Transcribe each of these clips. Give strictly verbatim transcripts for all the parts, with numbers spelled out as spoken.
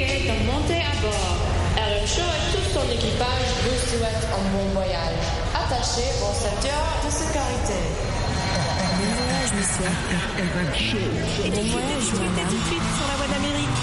veuillez de monter à bord. R M Show et tout son équipage vous souhaitent un bon voyage. Attachez vos ceintures de sécurité. Bon voyage, monsieur. R M Show. Et bon voyage, madame. Tout de suite sur la voie d'Amérique.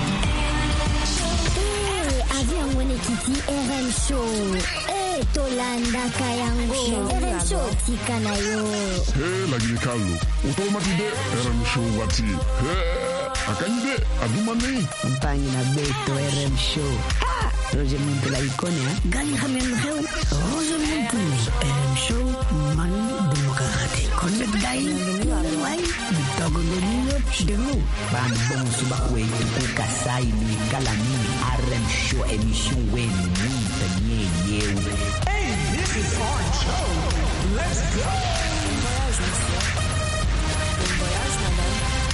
Eh, avion Monekiti R M Show. Eh, Tolanda Kayango. R M Show Tikanayo. Eh, la Guinée-Callo. Automatide R M Show Wati. Eh, Akanyide, Adumane. Mpangi na Beto R M Show. Ha! Roger Muntula ikone, ha? Gani Hamen Heu. Roger Muntula. R M Show. Man Demokrate. Connect Dai. Wai. Bitogo Domino. Demu. Ban bon suba wetu kukasai ni galani. R M Show emission wenu. Munta nye yewe. Hey, this is our show. Let's go. Bon voyage, monsieur. Bon voyage, madame.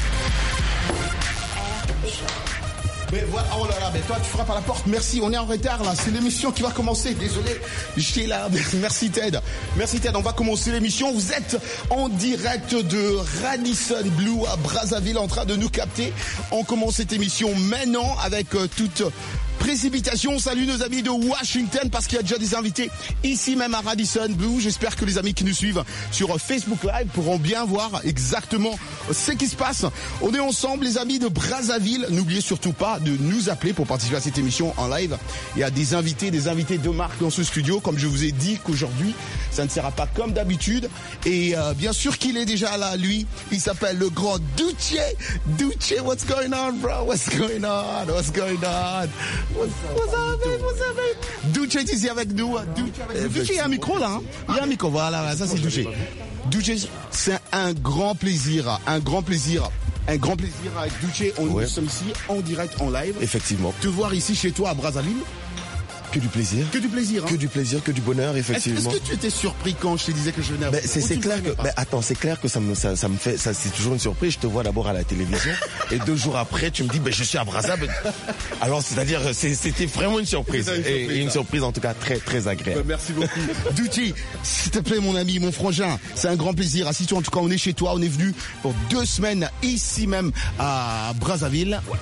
Mais voilà, oh là là, mais toi tu frappes à la porte, merci, on est en retard là, c'est l'émission qui va commencer, désolé, j'étais là, merci Ted, merci Ted, on va commencer l'émission, vous êtes en direct de Radisson Blu à Brazzaville en train de nous capter, on commence cette émission maintenant avec euh, toute précipitation, salut nos amis de Washington parce qu'il y a déjà des invités ici même à Radisson Blu, j'espère que les amis qui nous suivent sur Facebook Live pourront bien voir exactement ce qui se passe, on est ensemble les amis de Brazzaville, n'oubliez surtout pas de nous appeler pour participer à cette émission en live. Il y a des invités, des invités de marque dans ce studio. Comme je vous ai dit qu'aujourd'hui, ça ne sera pas comme d'habitude. Et euh, bien sûr qu'il est déjà là, lui. Il s'appelle le grand Duce. Duce, what's going on, bro? What's going on? What's going on? What's, what's up, what's up? Duce est ici avec nous. Duce, avec nous. Duce, il y a un micro là. Hein? Il y a un micro, voilà, ça c'est Duce. Duce, c'est un grand plaisir, un grand plaisir. Un grand plaisir avec Duce, on ouais. Nous sommes ici en direct, en live. Effectivement. Te voir ici chez toi à Brazzaville. Que du plaisir. Que du plaisir. Hein. Que du plaisir, que du bonheur, effectivement. Est-ce, est-ce que tu étais surpris quand je te disais que je venais à... Ben, c'est, c'est clair que, ben, attends, c'est clair que ça me, ça, ça me fait, ça, c'est toujours une surprise. Je te vois d'abord à la télévision et deux jours après, tu me dis, ben, je suis à Brazzaville. Alors, c'est-à-dire, c'est, c'était vraiment une surprise. Une surprise et, et une surprise, en tout cas, très, très agréable. Ben, merci beaucoup. Duce, s'il te plaît, mon ami, mon frangin, c'est un grand plaisir. Assis-toi, en tout cas, on est chez toi. On est venu pour deux semaines ici même à Brazzaville. Ouais.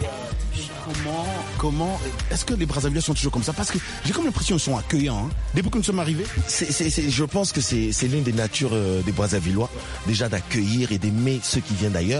Comment, comment, est-ce que les Brazzavillois sont toujours comme ça? Parce que j'ai comme l'impression qu'ils sont accueillants, hein. Depuis que nous sommes arrivés. C'est, c'est, c'est, je pense que c'est, c'est l'une des natures euh, des Brazzavillois, déjà d'accueillir et d'aimer ceux qui viennent d'ailleurs.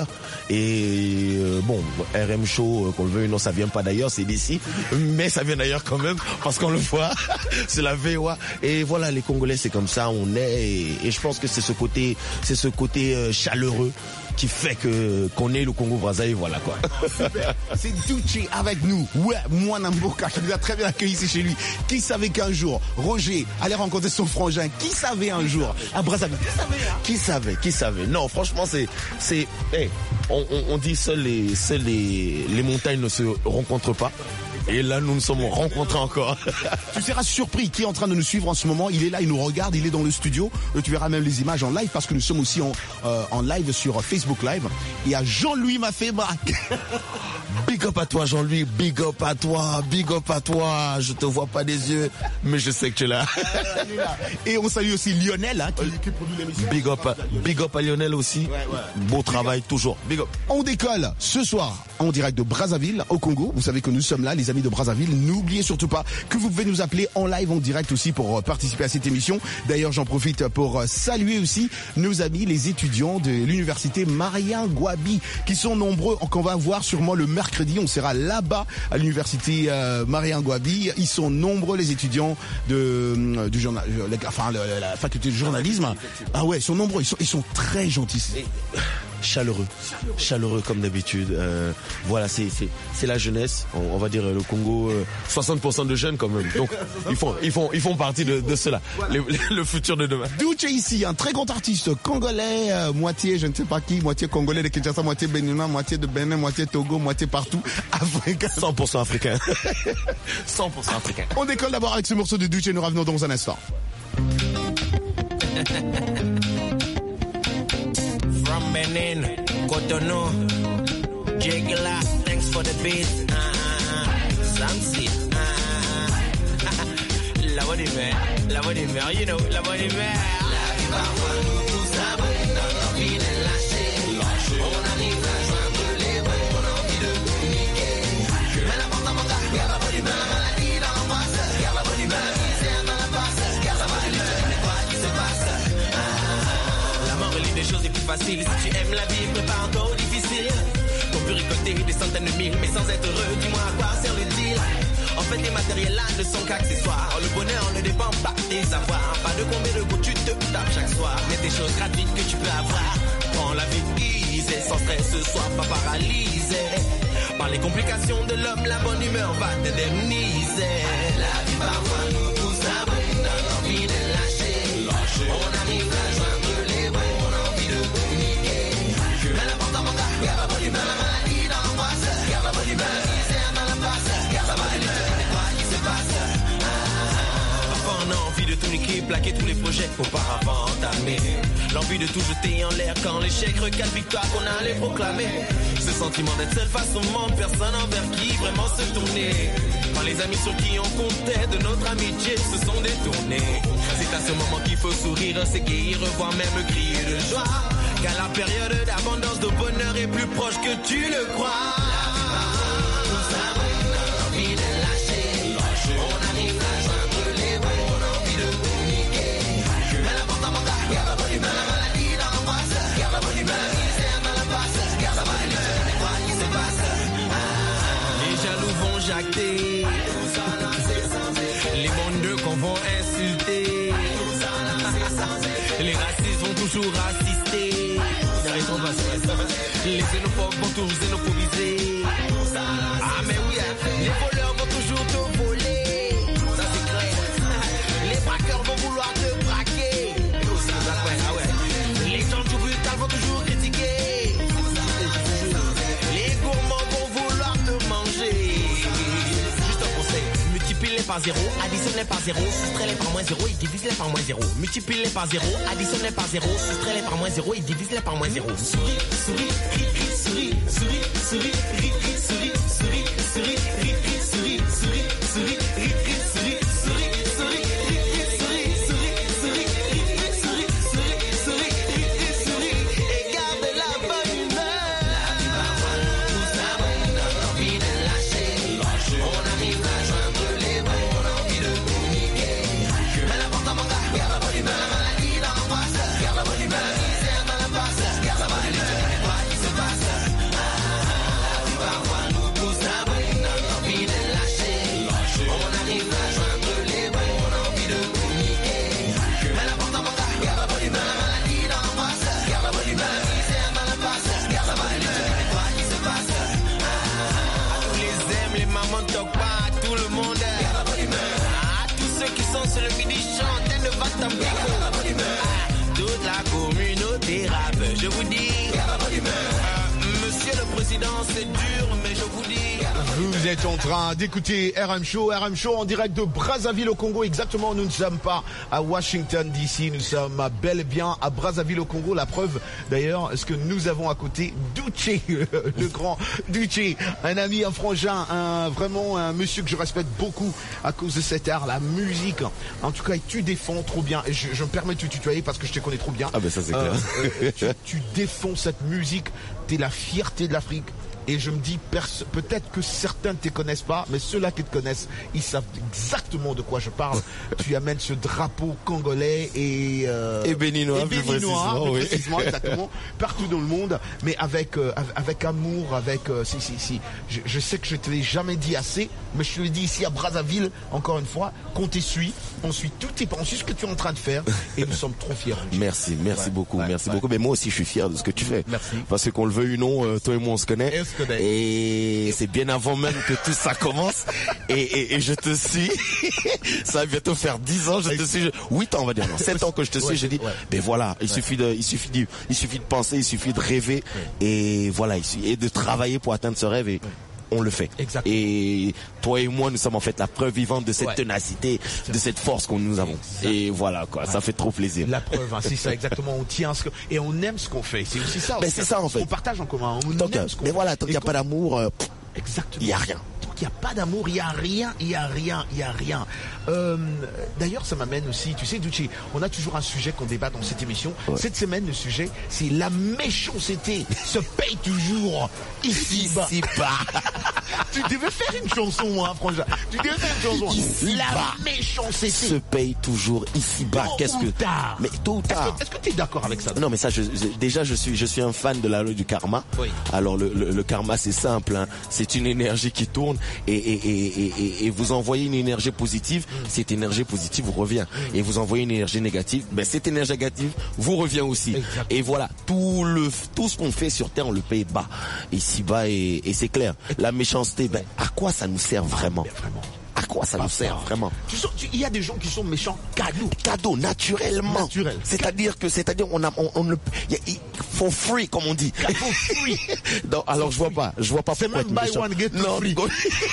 Et euh, bon, R M Show, euh, qu'on le veuille ou non, ça vient pas d'ailleurs, c'est d'ici, mais ça vient d'ailleurs quand même, parce qu'on le voit, c'est la V O A. Et voilà, les Congolais, c'est comme ça, on est, et, et je pense que c'est ce côté, c'est ce côté euh, chaleureux qui fait que qu'on est le Congo-Brazzaville, voilà quoi. Super. C'est Duce avec nous. Ouais, moi Namboka qui nous a très bien accueillis ici chez lui. Qui savait qu'un jour Roger allait rencontrer son frangin? Qui savait un jour à Brazzaville? Qui savait, hein? Qui savait? Qui savait? Non, franchement, c'est c'est. Hey, on, on, on dit seuls les seuls les les montagnes ne se rencontrent pas. Et là, nous nous sommes rencontrés encore. Tu seras surpris qui est en train de nous suivre en ce moment. Il est là, il nous regarde, il est dans le studio. Tu verras même les images en live parce que nous sommes aussi en, euh, en live sur Facebook Live. Il y a Jean-Louis Mafébrac. Big up à toi, Jean-Louis. Big up à toi. Big up à toi. Je te vois pas des yeux, mais je sais que tu es là. Et on salue aussi Lionel, hein, qui, qui produit l'émission. Big up, big up à Lionel aussi. Ouais, ouais. Beau big travail, up. Toujours. Big up. On décolle ce soir en direct de Brazzaville, au Congo. Vous savez que nous sommes là, les amis de Brazzaville. N'oubliez surtout pas que vous pouvez nous appeler en live, en direct aussi pour participer à cette émission. D'ailleurs, j'en profite pour saluer aussi nos amis, les étudiants de l'université Mariangouabi, qui sont nombreux, qu'on va voir sûrement le mercredi. On sera là-bas à l'université euh, Mariangouabi. Ils sont nombreux, les étudiants de du journal, enfin la, la faculté de journalisme. Ah ouais, ils sont nombreux. Ils sont, ils sont très gentils. Chaleureux, chaleureux comme d'habitude. Euh, voilà, c'est c'est c'est la jeunesse. On, on va dire le Congo, euh, soixante pour cent de jeunes quand même. Donc ils font ils font ils font partie de de cela. Les, les, le futur de demain. Duce ici, un très grand artiste congolais, euh, moitié je ne sais pas qui, moitié congolais de Kinshasa, moitié béninois, moitié de Bénin, moitié Togo, moitié partout, africain. cent pour cent africain. cent pour cent africain. On décolle d'abord avec ce morceau de Duce et nous revenons dans un instant. From Benin, Cotonou, Jigla, thanks for the beat. Uh, Samsi, uh, la voix des mers, la voix des mers, you know, la voix des mers. La vie parfois nous tous abonnés, notre envie de lâcher. On arrive à joindre les bons, on a envie de communiquer. Mais la compter des centaines de mille, mais sans être heureux, dis-moi à quoi sert le deal. En fait, les matériels là ne sont qu'accessoires. Le bonheur ne dépend pas des avoirs. Pas de combien de coups tu te tapes chaque soir, mais des choses gratuites que tu peux avoir. Prends la vie easy, sans stress, sois pas paralysé par les complications de l'homme. La bonne humeur va t'indemniser. La vie parfois nous pousse à bout, donne envie de lâcher. On arrive à joindre les bouts, on a envie de communiquer. Mais l'important, mon gars, garde la bonne humeur, la maladie dans l'angoisse. Garde la bonne humeur, c'est dans la passe. Garde la bonne humeur, et quoi qui se passe. Parfois on a envie de tout niquer, plaquer tous les projets auparavant entamés. L'envie de tout jeter en l'air quand l'échec recale victoire qu'on allait proclamer. Ce sentiment d'être seul face au monde, personne envers qui vraiment se tourner. Quand les amis sur qui on comptait de notre amitié se sont détournés. C'est à ce moment qu'il faut sourire, s'égayer, voire même crier de joie. Car la période d'abondance, de bonheur est plus proche que tu le crois. Jacter. Les bandes qu'on va insulter. Les racistes vont toujours rassister. Les xénophobes vont toujours xénophobiser. Ah mais oui, les voleurs vont toujours te voler. Ça c'est clair. Les braqueurs vont vouloir te braquer. Ah ouais. Les gens du brutal vont toujours critiquer. Les gourmands vont vouloir te manger. Multiplie-les par zéro, additionne-les par zéro, soustrais-les par moins zéro et divise-les par moins zéro. Multiplie-les par zéro, additionne-les par zéro, soustrais-les par moins zéro et divise-les par moins zéro. Souris, souris, ri, ri, souris, souris, souris, ri, ri, souris, souris, souris, ri, ri, souris, souris, souris, ri, ri, souris, souris, souris, ri, ri, souris, souris, souris, ri, ri, souris, souris, souris, ri, ri, souris, et garde la bonne humeur. La vie parfois nous pousse à bout, donne envie de lâcher. On arrive à joindre les bouts, on a envie de communiquer. Mais l'important, mon gars, garde la bonne humeur, la maladie dans l'angoisse. Garde la bonne humeur, c'est dans la passe. Garde la bonne humeur, et quoi qui se passe. La vie parfois nous pousse à bout, donne envie de lâcher. On arrive à joindre les bouts, on a envie de communiquer. Mais l'important, mon gars, garde la bonne humeur, la maladie dans l'angoisse. Garde la bonne humeur, c'est dans la passe. Garde la bonne humeur, et quoi qui se passe. À tous les aime, les mamans ne toquent pas, à tout le monde. Garde la bonne humeur. À tous ceux qui sont sur le midi chantent, ne va t'en pico. Garde la bonne humeur. Toute la communauté rap, je vous dis. Garde la bonne humeur. Monsieur le Président, c'est dur, mais je vous dis. Vous êtes en train d'écouter R M Show, R M Show en direct de Brazzaville au Congo. Exactement, nous ne sommes pas à Washington D C, nous sommes bel et bien à Brazzaville au Congo. La preuve, d'ailleurs, ce que nous avons à côté, Duce, le grand Duce, un ami, un frangin, un, vraiment un monsieur que je respecte beaucoup à cause de cet art, la musique. En tout cas, tu défends trop bien. Et je, je me permets de te tutoyer parce que je te connais trop bien. Ah ben ça c'est clair. Euh, tu, tu défends cette musique, t'es la fierté de l'Afrique. Et je me dis, peut-être que certains ne te connaissent pas, mais ceux-là qui te connaissent, ils savent exactement de quoi je parle. Tu amènes ce drapeau congolais et, euh, et béninois, et plus béninois, précisément, plus oui. précisément, exactement, partout dans le monde, mais avec euh, avec amour, avec euh, si si si. Je, je sais que je te l'ai jamais dit assez, mais je te l'ai dit ici à Brazzaville, encore une fois, qu'on t'essuie, on suit tout tes pas, on suit ce que tu es en train de faire, et nous sommes trop fiers. Merci, merci ouais, beaucoup, ouais, merci ouais. beaucoup. Mais moi aussi, je suis fier de ce que tu fais. Merci. Parce que qu'on le veuille ou non, euh, toi et moi, on se connaît. Et on se connaît. Et c'est bien avant même que tout ça commence. Et, et, et je te suis. Ça va bientôt faire dix ans. Je te suis. huit ans, on va dire. Non, sept ans que je te suis. Ouais, J'ai dit, ouais. ben voilà, il Ouais. suffit de, il suffit de, il suffit de penser, il suffit de rêver. Ouais. Et voilà, et de travailler pour atteindre ce rêve. Et, ouais. On le fait. Exactement. Et toi et moi, nous sommes en fait la preuve vivante de cette ouais. ténacité, de cette force que nous avons. Exactement. Et voilà, quoi. Ouais. Ça fait trop plaisir. La preuve, hein, c'est ça exactement. On tient ce que, et on aime ce qu'on fait. C'est aussi ça. Ben c'est ça en fait. On partage en commun. On donc, aime ce qu'on mais fait. voilà, tant qu'il n'y a pas d'amour, euh, exactement. Il y a rien. Il n'y a pas d'amour, il n'y a rien, il n'y a rien, il n'y a rien. Euh, d'ailleurs, ça m'amène aussi, tu sais, Duce, on a toujours un sujet qu'on débat dans cette émission. Ouais. Cette semaine, le sujet, c'est la méchanceté se paye toujours ici-bas. Ici-bas. tu devais faire une chanson, hein, franchement. Tu devais faire une chanson. Ici La bas méchanceté se paye toujours ici-bas. Tôt Qu'est-ce ou que tard. Mais tôt ou tard. Est-ce que tu es d'accord avec ça? Non, mais ça, je, je- déjà, je suis, je suis un fan de la loi du karma. Oui. Alors, le, le, le karma, c'est simple. Hein. C'est une énergie qui tourne et, et, et, et, et- et vous envoyez une énergie positive. Cette énergie positive vous revient. Et vous envoyez une énergie négative. Ben, cette énergie négative vous revient aussi. Exactement. Et voilà, tout le, tout ce qu'on fait sur Terre, on le paye bas. Ici bas, et, et c'est clair. La méchanceté, ben, à quoi ça nous sert vraiment? Mais vraiment. À quoi ça nous sert vraiment? Tu sens- tu- Il y a des gens qui sont méchants cadeaux. Cadeau, naturellement. Naturel. C'est-à-dire que, c'est-à-dire, on a, on, on ne, y a- y- for free, comme on dit. For free. Non, alors je vois pas, je vois pas C'est pourquoi même être buy méchant. one, get two Non, free. go-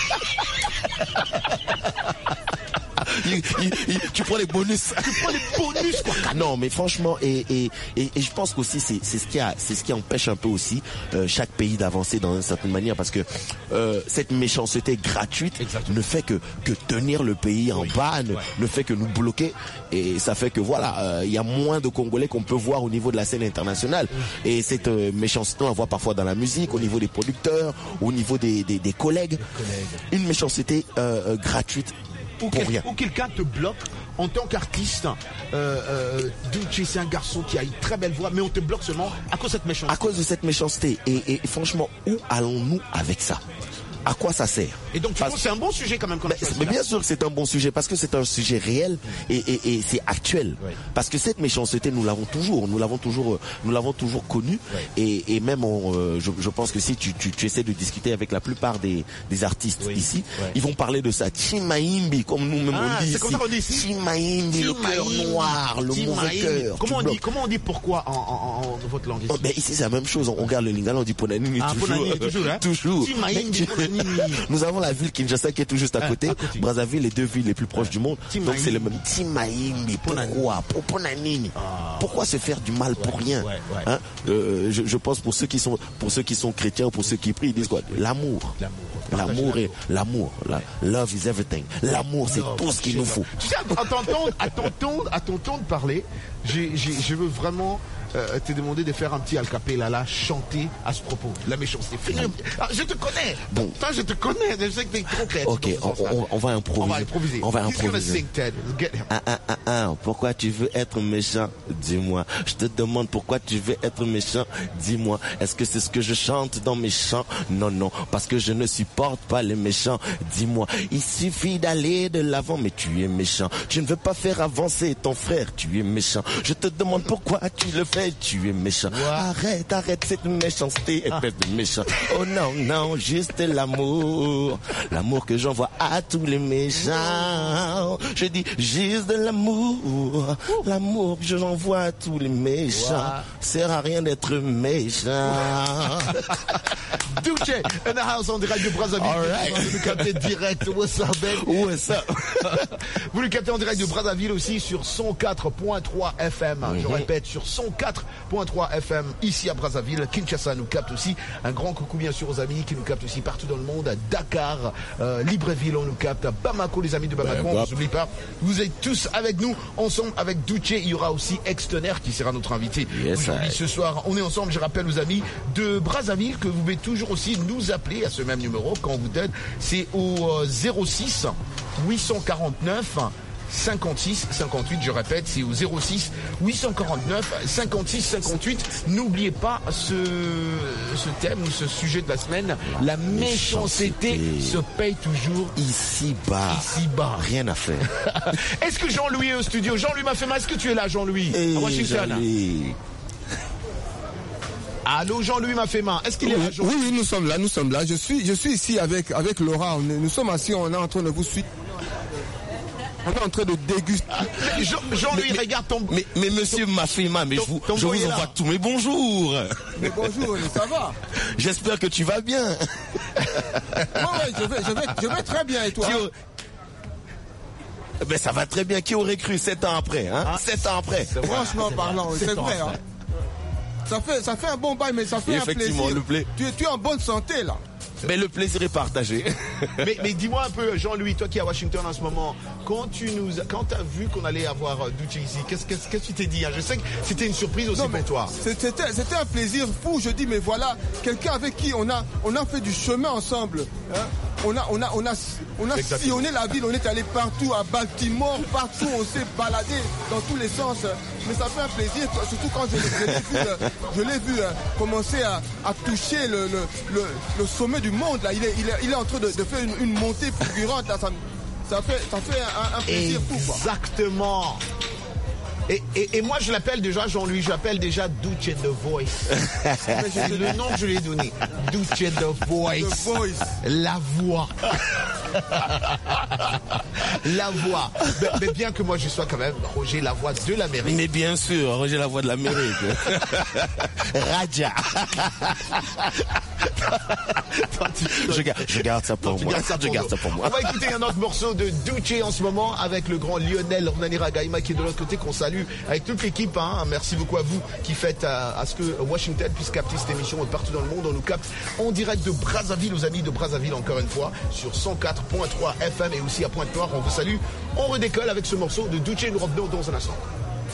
Il- il- il- tu prends les bonus. Tu prends les bonus, quoi. Non, mais franchement, et, et, et, et je pense qu'aussi c'est c'est ce qui a, c'est ce qui empêche un peu aussi euh, chaque pays d'avancer dans une certaine manière, parce que euh, cette méchanceté gratuite Exactement. ne fait que que tenir le pays en bas, ne, ouais. ne fait que nous bloquer, et ça fait que voilà, euh, il y a moins de Congolais qu'on peut voir au niveau de la scène internationale, et cette euh, méchanceté on la voit parfois dans la musique, au niveau des producteurs, au niveau des des, des collègues. Une méchanceté euh, euh, gratuite. Ou, Pour quel- rien. ou quelqu'un te bloque en tant qu'artiste. Euh, euh, Duce, c'est un garçon qui a une très belle voix, mais on te bloque seulement à cause de cette méchanceté. À cause de cette méchanceté. Et, et franchement, où allons-nous avec ça? À quoi ça sert? Et donc, tu Parce- penses que c'est un bon sujet quand même qu'on a Mais, choisi, mais là. bien sûr que c'est un bon sujet, parce que c'est un sujet réel et, et, et c'est actuel. Ouais. Parce que cette méchanceté, nous l'avons toujours, nous l'avons toujours, euh, nous l'avons toujours connue. Et, et même, on, euh, je, je pense que si tu, tu, tu essaies de discuter avec la plupart des, des artistes Oui. ici, Ouais. ils vont parler de ça. Chimaimbi, comme nous-mêmes Ah, on dit c'est ici. comme ça qu'on dit ici. Chimaimbi, le cœur Timaïm. noir, le Timaïm. mauvais cœur. Comment on tu dit, bloques. comment on dit pourquoi en, en, en, en votre langue ici? Oh, ben ici c'est la même chose, on regarde le lingala, on dit Ponanini Ah, toujours. Ponanini, toujours, hein. toujours. Timaïm, Mais tu- Ponanini. Nous avons la ville Kinshasa qui est tout juste à Ah, côté, à côté. Brazzaville, les deux villes les plus proches du monde. Timaïm. Donc c'est le même. Timaïmbi, pourquoi Pour Ponanini. Pourquoi se faire du mal pour rien? ouais, ouais. Hein Euh, je, je pense pour ceux qui sont pour ceux qui sont chrétiens ou pour ceux qui prient, ils disent quoi? L'amour. L'amour est l'amour. La- love is everything. L'amour c'est tout ce qu'il nous faut. Tu sais, à t'entendre, à t'entendre, à t'entendre parler, j'ai, j'ai, je veux vraiment euh, te demander de faire un petit alcapella là, chanter à ce propos. La méchanceté. Fais un- Ah, je te connais. Bon. Toi, je te connais. Je sais que t'es trop créatif. Ok, dans ce on, sens-là. on- on va improviser. On va improviser. On va He's gonna improviser. sing, Ted. Get him. Ah, ah, ah, ah, pourquoi tu veux être méchant? Dis-moi. Je te demande pourquoi tu veux être méchant? Dis-moi. Est-ce que c'est ce que je chante dans mes chants? Non, non, parce que je ne supporte pas les méchants. Dis-moi. Il suffit d'aller de l'avant, mais tu es méchant. Tu ne veux pas faire avancer ton frère, tu es méchant. Je te demande pourquoi tu le fais, tu es méchant. Arrête, arrête cette méchanceté, espèce de méchant. Oh non, non, juste l'amour. L'amour que j'envoie à tous les méchants. Je dis juste de l'amour. L'amour que j'envoie à tous les méchants. Sert à rien d'être méchant. Duce, in the house on direct de Brazzaville. All right. Vous nous captez direct. What's up, Ben? What's up? Vous le captez en direct de Brazzaville aussi sur cent quatre point trois F M. Je répète, sur cent quatre point trois F M ici à Brazzaville. Kinshasa nous capte aussi. Un grand coucou bien sûr aux amis qui nous captent aussi partout dans le monde. À Dakar, euh, Libreville, on nous capte. À Bamako, les amis de Bamako, on ne vous oublie pas. Vous êtes tous avec nous, ensemble avec Duce. Il y aura aussi Extoner qui sera notre invité Yes, aujourd'hui I. ce soir. On est ensemble, je rappelle aux amis de Brazzaville que vous pouvez toujours aussi nous appeler à ce même numéro quand on vous donne. C'est au euh, zéro six huit cent quarante-neuf cinquante-six cinquante-huit, je répète, c'est au zéro six huit cent quarante-neuf cinquante-six cinquante-huit. N'oubliez pas ce, ce thème ou ce sujet de la semaine. La méchanceté se paye toujours Ici bas. ici bas. Rien à faire. Est-ce que Jean-Louis est au studio? Jean-Louis Mafema, est-ce que tu es là, Jean-Louis? Hey, À Washington. Jean-Louis. Allô, Jean-Louis Mafema, est-ce qu'il est là, Oui, Jean-Louis? oui, oui, nous sommes là, nous sommes là. Je suis, je suis ici avec, avec Laura. On est- nous sommes assis, on est en train de vous suivre. On est en train de déguster. Jean- Jean-Louis, regarde ton... Mais, mais monsieur Mafima, mais Ton- je vous, ton je boy vous est là. envoie tous mes bonjours. Mais bonjour, ça va? J'espère que tu vas bien. Oui, oui, je vais, je vais, je vais très bien et toi? Qui au- Ben ça va très bien. Qui aurait cru sept ans après, hein? Sept ans après. Franchement parlant, C'est c'est ton vrai. Hein. Ça fait, ça fait un bon bail, mais ça fait un Effectivement, plaisir. le play. Tu, es- tu es en bonne santé là. Mais le plaisir est partagé. Mais, mais dis-moi un peu, Jean-Louis, toi qui es à Washington en ce moment, quand tu nous, as- quand t'as vu qu'on allait avoir euh, Duce ici, qu'est-ce qu'est-ce que tu t'es dit, hein? Je sais que c'était une surprise aussi Non, pour mais toi. c'est- C'était, c'était un plaisir fou. Je dis, mais voilà, quelqu'un avec qui on a, on a fait du chemin ensemble. Hein. on a, on a, on a, on a sillonné la ville, on est allé partout, à Baltimore, partout, on s'est baladé dans tous les sens. Mais ça fait un plaisir, surtout quand je, je l'ai vu, je l'ai vu commencer à, à toucher le, le, le, le sommet du monde. Là. Il, est, il, est, il est en train de, de faire une, une montée fulgurante. Là. Ça, ça fait, ça fait un, un plaisir fou. Exactement. Et, et, et moi, je l'appelle déjà, Jean-Louis, j'appelle déjà Duce The Voice. C'est le nom que je lui ai donné. Duce The Voice. The Voice. La voix. La voix. Mais, mais bien que moi, je sois quand même Roger Lavoie de l'Amérique. Mais bien sûr, Roger Lavoie de l'Amérique. Raja. je, garde, je garde ça pour non, moi. Ça pour je garde ça pour moi. On va écouter un autre morceau de Duce en ce moment avec le grand Lionel Ragaima qui est de l'autre côté, qu'on salue avec toute l'équipe. Hein. Merci beaucoup à vous qui faites à, à ce que Washington puisse capter cette émission partout dans le monde. On nous capte en direct de Brazzaville, aux amis de Brazzaville encore une fois, sur cent quatre virgule trois F M et aussi à Pointe-Noire. On vous salue. On redécolle avec ce morceau de Duce. Nous revenons dans un instant.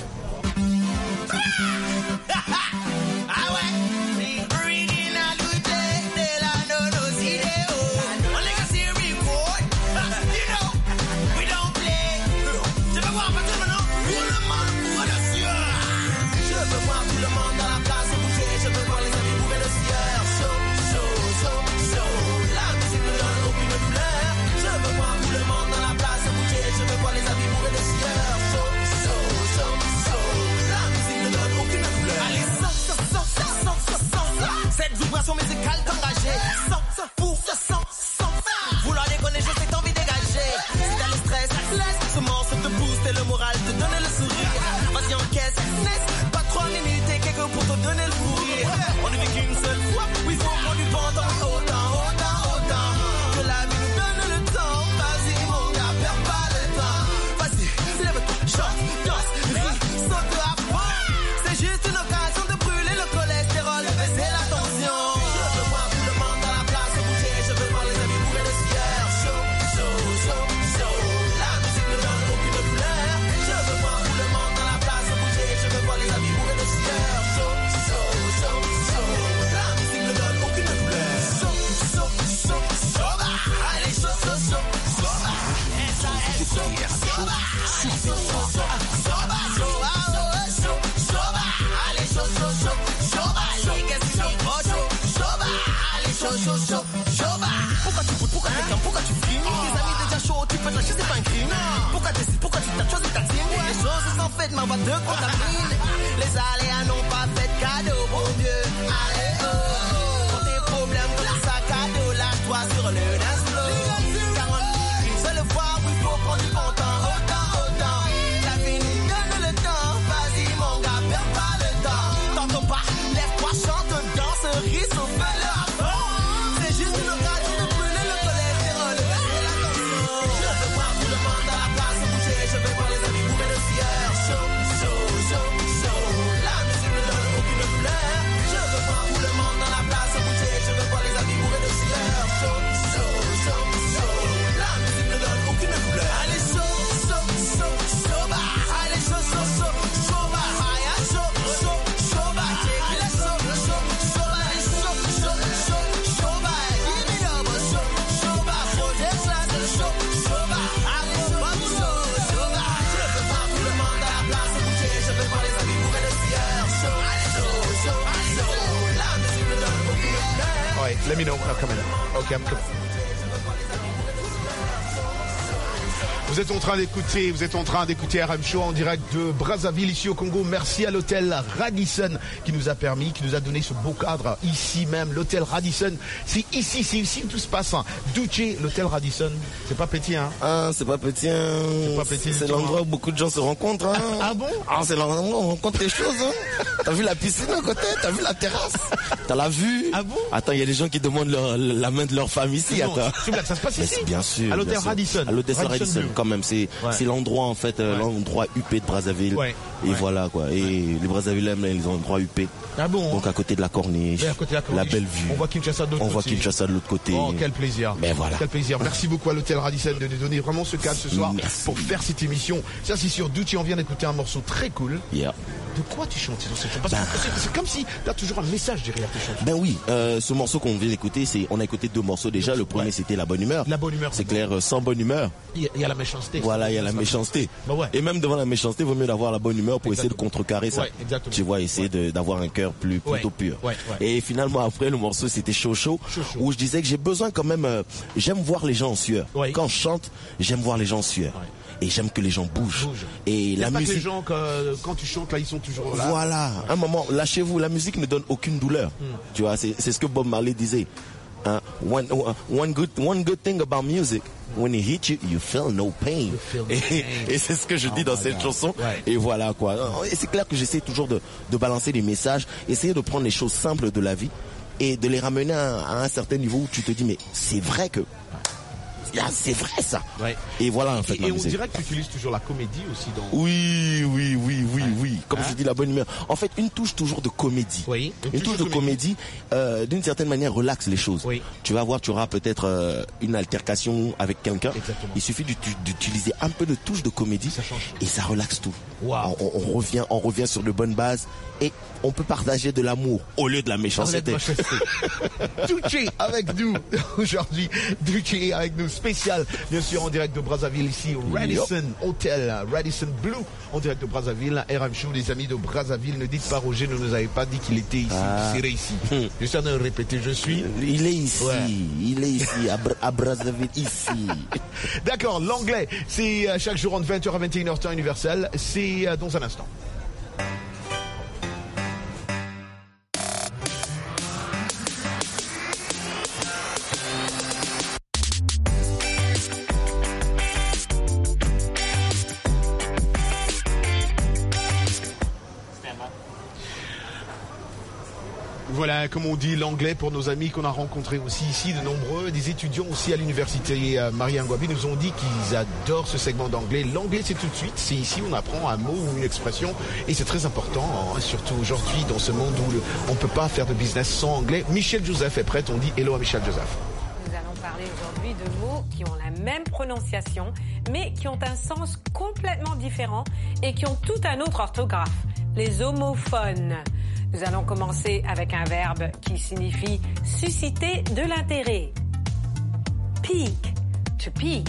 Cette vibration musicale t'engager. Sans, pour, sans, sans. Vouloir déconner, je sais que t'as envie de dégager. Si t'as le stress, laisse ce morceau te booster le moral, te donner le sourire. Vas-y, encaisse, laisse pas trois minutes et quelques pour te donner le fou rire. On ne vit qu'une seule fois, oui, faut prendre du pendant autant, autant, autant. Que la vie nous donne le temps. Vas-y, mon gars, perds pas le temps. Vas-y, lève-toi, chante, danse, ris, saute à fond. C'est juste une occasion de brûler le cholestérol, de baisser la tension. Je veux voir tout le monde dans la place bouger. Je veux voir les amis bouger de sueur. Chaud, chaud, chaud, chaud. La musique ne donne aucune douleur. Je veux voir tout le monde dans la place bouger. Je veux voir les amis bouger de sueur. Chaud, chaud, chaud, chaud. La musique ne donne aucune douleur. Chaud, chaud, chaud, chaud. Allez, chaud, chaud, chaud, chaud. Et ça est chaud, chaud. Chaud, chaud, chaud, chaud. Chaud, chaud, chaud, pourquoi tu poutes, pourquoi tu pourquoi tu filmes? Tes amis déjà chauds, tu peux te lâcher, c'est pas un crime. Pourquoi tu pourquoi tu t'as choisi ta team? Les choses sont faites, ma voix te contamine. Les aléas n'ont pas fait de cadeau, bon Dieu. Allez, oh, pour tes problèmes, pour les sacs à dos, lâche-toi sur le dance floor. Car on une seule fois, oui, faut prendre du bon temps, autant, autant. La vie nous donne le temps, vas-y mon gars, perds pas le temps. T'entends pas, lève-toi, chante, danse, ris, au feu de la Let me know when I'm coming. Okay, I'm coming. Vous êtes en train d'écouter, vous êtes en train d'écouter R M Show en direct de Brazzaville, ici au Congo. Merci à l'hôtel Radisson qui nous a permis, qui nous a donné ce beau cadre ici même. L'hôtel Radisson, c'est ici, c'est ici où tout se passe. Hein. Duce, l'hôtel Radisson, c'est pas petit, hein? Ah, c'est pas petit, hein. C'est pas petit. C'est l'endroit où beaucoup de gens se rencontrent, hein. Ah bon? Ah, c'est l'endroit où on rencontre les choses, hein. T'as vu la piscine à côté? T'as vu la terrasse? T'as la vue? Ah bon? Attends, il y a des gens qui demandent leur, la main de leur femme ici, non, attends. C'est blague, ça se passe ici? Bien sûr. À l'hôtel Radisson. À l'hôtel Radisson. quand même. C'est Ouais. c'est l'endroit en fait, euh, Ouais. l'endroit huppé de Brazzaville. Ouais. Et Ouais. voilà quoi. Et les Brazzavillains, là, ils ont un endroit huppé. Ah bon? Donc à côté de la corniche, Mais à côté de la corniche, belle vue. on voit Kinshasa de l'autre On voit côté. Kinshasa de l'autre côté. Oh, quel plaisir. Ben voilà. Quel plaisir. Merci beaucoup à l'hôtel Radisson de nous donner vraiment ce cadre ce soir Merci. pour faire cette émission. Ça, c'est sur Ducci. On vient d'écouter un morceau très cool. Yeah. De quoi tu chantes dans cette chanson? Parce que Ben. c'est- c'est comme si tu as toujours un message derrière tes chansons. Ben oui, euh, ce morceau qu'on vient d'écouter, c'est on a écouté deux morceaux déjà. Le premier Ouais. c'était La Bonne Humeur. La bonne humeur. C'est clair, euh, sans bonne humeur. Il y, a, il y a la méchanceté. Voilà, il y a la méchanceté. Ben ouais. Et même devant la méchanceté, il vaut mieux d'avoir la bonne humeur pour essayer de Exactement. contrecarrer ça. Ouais, exactement. Tu vois, essayer de- d'avoir un cœur plus plutôt Ouais. pur. Ouais, ouais. Et finalement après le morceau c'était Chaud Chaud, Chaud Chaud. où je disais que j'ai besoin quand même, euh, j'aime voir les gens en sueur. Ouais. Quand je chante, j'aime voir les gens en sueur. Ouais. Et j'aime que les gens bougent. Bouge. Et Il y a la pas que musique. les gens, que, quand tu chantes, là, ils sont toujours là. Voilà, un moment, lâchez-vous. La musique ne donne aucune douleur. Hmm. Tu vois, c'est c'est ce que Bob Marley disait. Hein, one, one good, one good thing about music, when it hits you, you feel no pain. feel no Et, pain. et c'est ce que je dis Oh dans my cette God. chanson. Ouais. Et voilà quoi. Et c'est clair que j'essaie toujours de, de balancer des messages, essayer de prendre les choses simples de la vie et de les ramener à, à un certain niveau où tu te dis mais c'est vrai que ah, c'est vrai ça. Ouais. Et voilà en fait Et, ma et on musique. dirait que tu utilises toujours la comédie aussi dans. Oui, oui, oui, oui, oui. Comme Hein? je dis, la bonne humeur. En fait, une touche toujours de comédie. Oui. Une, touche de comédie, euh, d'une certaine manière, relaxe les choses. Oui. Tu vas voir, tu auras peut-être euh, une altercation avec quelqu'un. Exactement. Il suffit d'utu- d'utiliser un peu de touche de comédie Ça change. et ça relaxe tout. Wow. On, on- on revient, on revient sur de bonnes bases et on peut partager de l'amour au lieu de la méchanceté. Ducci avec nous aujourd'hui. Ducci avec nous spécial, bien sûr en direct de Brazzaville ici au Radisson Hotel, Radisson Blue, en direct de Brazzaville. R M Show, les amis de Brazzaville, ne dites pas Roger ne nous avait pas dit qu'il était ici, Ah. qu'il serait ici. Hmm. Je suis en train de répéter, je suis. Il est ici, Ouais. il est ici, à, Bra- à Brazzaville, ici. D'accord, l'anglais, c'est euh, chaque jour entre vingt heures à vingt et une heures temps universel. C'est euh, dans un instant. Voilà, comme on dit, l'anglais pour nos amis qu'on a rencontrés aussi ici, de nombreux, des étudiants aussi à l'université euh, Marie-Angouabi nous ont dit qu'ils adorent ce segment d'anglais. L'anglais, c'est tout de suite, c'est ici, on apprend un mot ou une expression, et c'est très important, hein, surtout aujourd'hui, dans ce monde où le- on ne peut pas faire de business sans anglais. Michel Joseph est prête, on dit hello à Michel Joseph. Nous allons parler aujourd'hui de mots qui ont la même prononciation, mais qui ont un sens complètement différent et qui ont tout un autre orthographe, les homophones. Nous allons commencer avec un verbe qui signifie susciter de l'intérêt. Pique, to pique.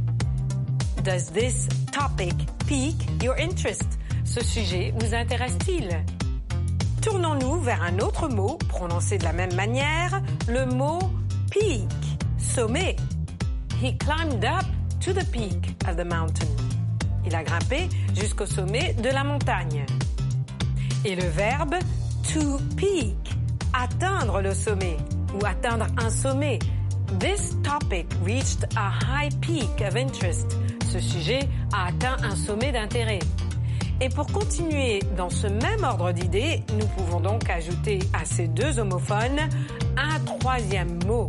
Does this topic pique your interest? Ce sujet vous intéresse-t-il? Tournons-nous vers un autre mot prononcé de la même manière, le mot peak, sommet. He climbed up to the peak of the mountain. Il a grimpé jusqu'au sommet de la montagne. Et le verbe to peak, atteindre le sommet ou atteindre un sommet. This topic reached a high peak of interest. Ce sujet a atteint un sommet d'intérêt. Et pour continuer dans ce même ordre d'idées, nous pouvons donc ajouter à ces deux homophones un troisième mot.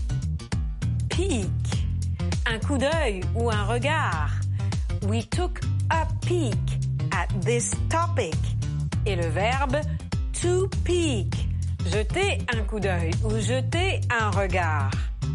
Peek, un coup d'œil ou un regard. We took a peek at this topic. Et le verbe to peek, jeter un coup d'œil ou jeter un regard.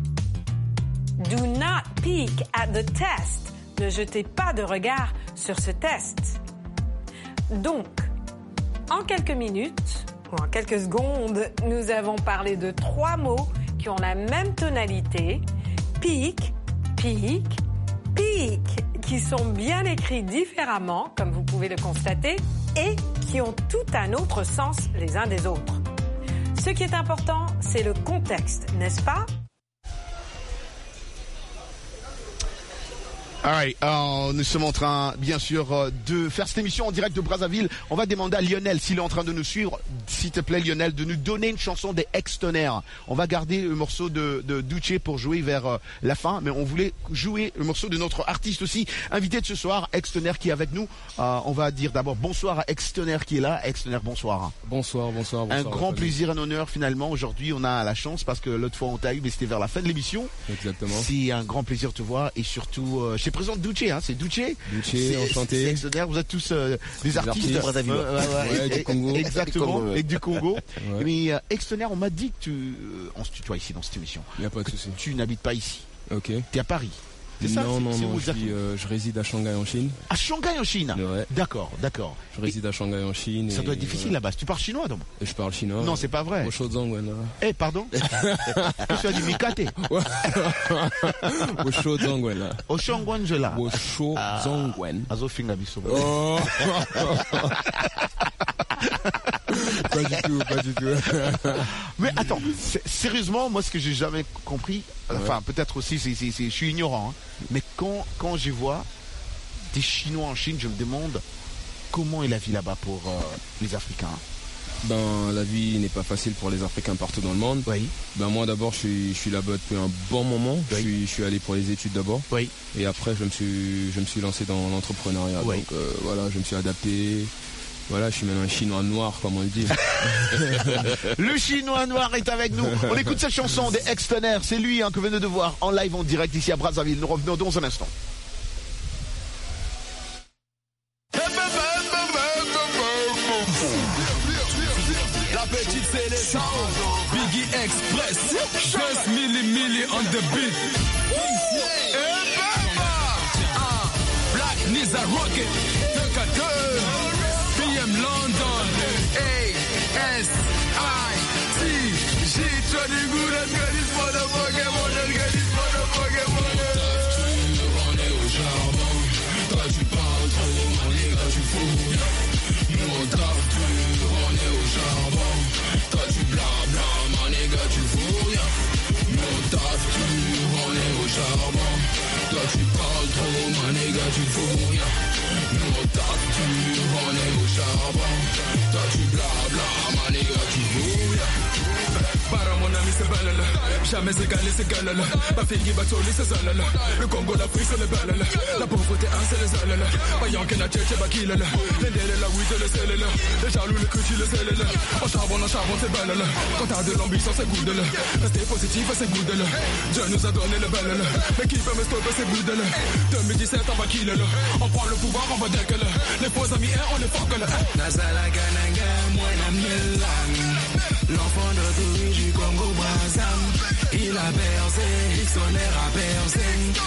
Do not peek at the test. Ne jetez pas de regard sur ce test. Donc, en quelques minutes, ou en quelques secondes, nous avons parlé de trois mots qui ont la même tonalité, peek, peek, peek, qui sont bien écrits différemment, comme vous pouvez le constater, et qui ont tout un autre sens les uns des autres. Ce qui est important, c'est le contexte, n'est-ce pas? All right, euh, nous sommes en train, bien sûr, euh, de faire cette émission en direct de Brazzaville. On va demander à Lionel, s'il est en train de nous suivre, s'il te plaît Lionel, de nous donner une chanson des Ex-Tonnerres. On va garder le morceau de, de Ducci pour jouer vers euh, la fin, mais on voulait jouer le morceau de notre artiste aussi, invité de ce soir, Ex-Tonnerre qui est avec nous. Euh, on va dire d'abord bonsoir à Ex-Tonnerre qui est là. Ex-Tonnerre, bonsoir. Bonsoir, bonsoir, bonsoir. Un grand plaisir, un honneur finalement. Aujourd'hui, on a la chance parce que l'autre fois on t'a eu, mais c'était vers la fin de l'émission. Exactement. C'est un grand plaisir de te voir et surtout, euh, je sais Duce, présente Duce, hein, c'est Duce. Duce, enchanté. C'est extraordinaire, vous êtes tous euh, des artistes. artistes de Brazzaville. Ouais, ouais, ouais, ouais, du Congo. Exactement, Congo, ouais. et du Congo. Ouais. Mais euh, extraordinaire, on m'a dit que tu, euh, on se tutoie ici dans cette émission. Il n'y a pas de souci. Tu n'habites pas ici. Ok. Tu es à Paris. C'est ça? Non, non, c'est non, où je, suis, euh, je réside à Shanghai en Chine. À Shanghai en Chine? Ouais. D'accord, d'accord. Je réside et à Shanghai en Chine. Ça et, doit être difficile ouais. là-bas. Tu parles chinois donc? Et je parle chinois. Non, c'est pas vrai. Oshozongwen. Eh, pardon? Tu as dit Mikate? Oshozongwen. Oshongwenjela. Oshozongwen. Azofinga biso. Oh. Pas du tout, pas du tout. Mais attends, sérieusement, moi ce que j'ai jamais compris, ouais. enfin peut-être aussi, c'est, c'est, c'est, je suis ignorant, hein, mais quand, quand je vois des Chinois en Chine, je me demande comment est la vie là-bas pour euh, les Africains. Ben, la vie n'est pas facile pour les Africains partout dans le monde. Oui. Ben, moi d'abord, je suis, je suis là-bas depuis un bon moment. Oui. Je, suis, je suis allé pour les études d'abord. Oui. Et après, je me suis, je me suis lancé dans l'entrepreneuriat. Oui. Donc euh, voilà, je me suis adapté. Voilà, je suis maintenant un chinois noir, comme on le dit. Le chinois noir est avec nous. On écoute cette chanson des Ex-Tonnerre. C'est lui hein, que vous venez de voir en live, en direct ici à Brazzaville. Nous revenons dans un instant. La petite sélection, Biggie Express, just milli milli on the beat. Hey, Baba! Ah, Black Nisa Rocket, deux quatre deux, B M London, A S I T G, Johnny Good and get this motherfucking money, get this motherfucking money. On est au charbon, toi tu parles trop, mon nigga tu fous. Nous on tape dur, on est au charbon. Toi tu blabla, mon nigga tu fous rien. Nous on tape dur, on est au charbon. Toi tu parles trop, mon nigga tu fous rien. Nous on tape dur, on est au charbon. Toi tu blabla, mon nigga tu fous rien. Para mon ami c'est belle là, jamais égalé c'est gale là. Ma fille qui bat sur lui c'est seule là. Le Congo l'Afrique c'est le belle là. La pauvreté un c'est les ailes là. Bayan qui n'a tchétché bah qui là. L'endelle la oui c'est le sel là. Les jaloux le cutie le sel là. En charbon en charbon c'est belle là. Quand t'as de l'ambition c'est good là. Rester positif c'est good là. Dieu nous a donné le belle là. Mais qui peut me stopper c'est good là. deux mille dix-sept on va kill là. On prend le pouvoir on va deck là. Les faux amis on les fuck là. Nazala gananga moi la miel. L'enfant de tout du Congo Brazzam, il a percé, Tonnerre a percé.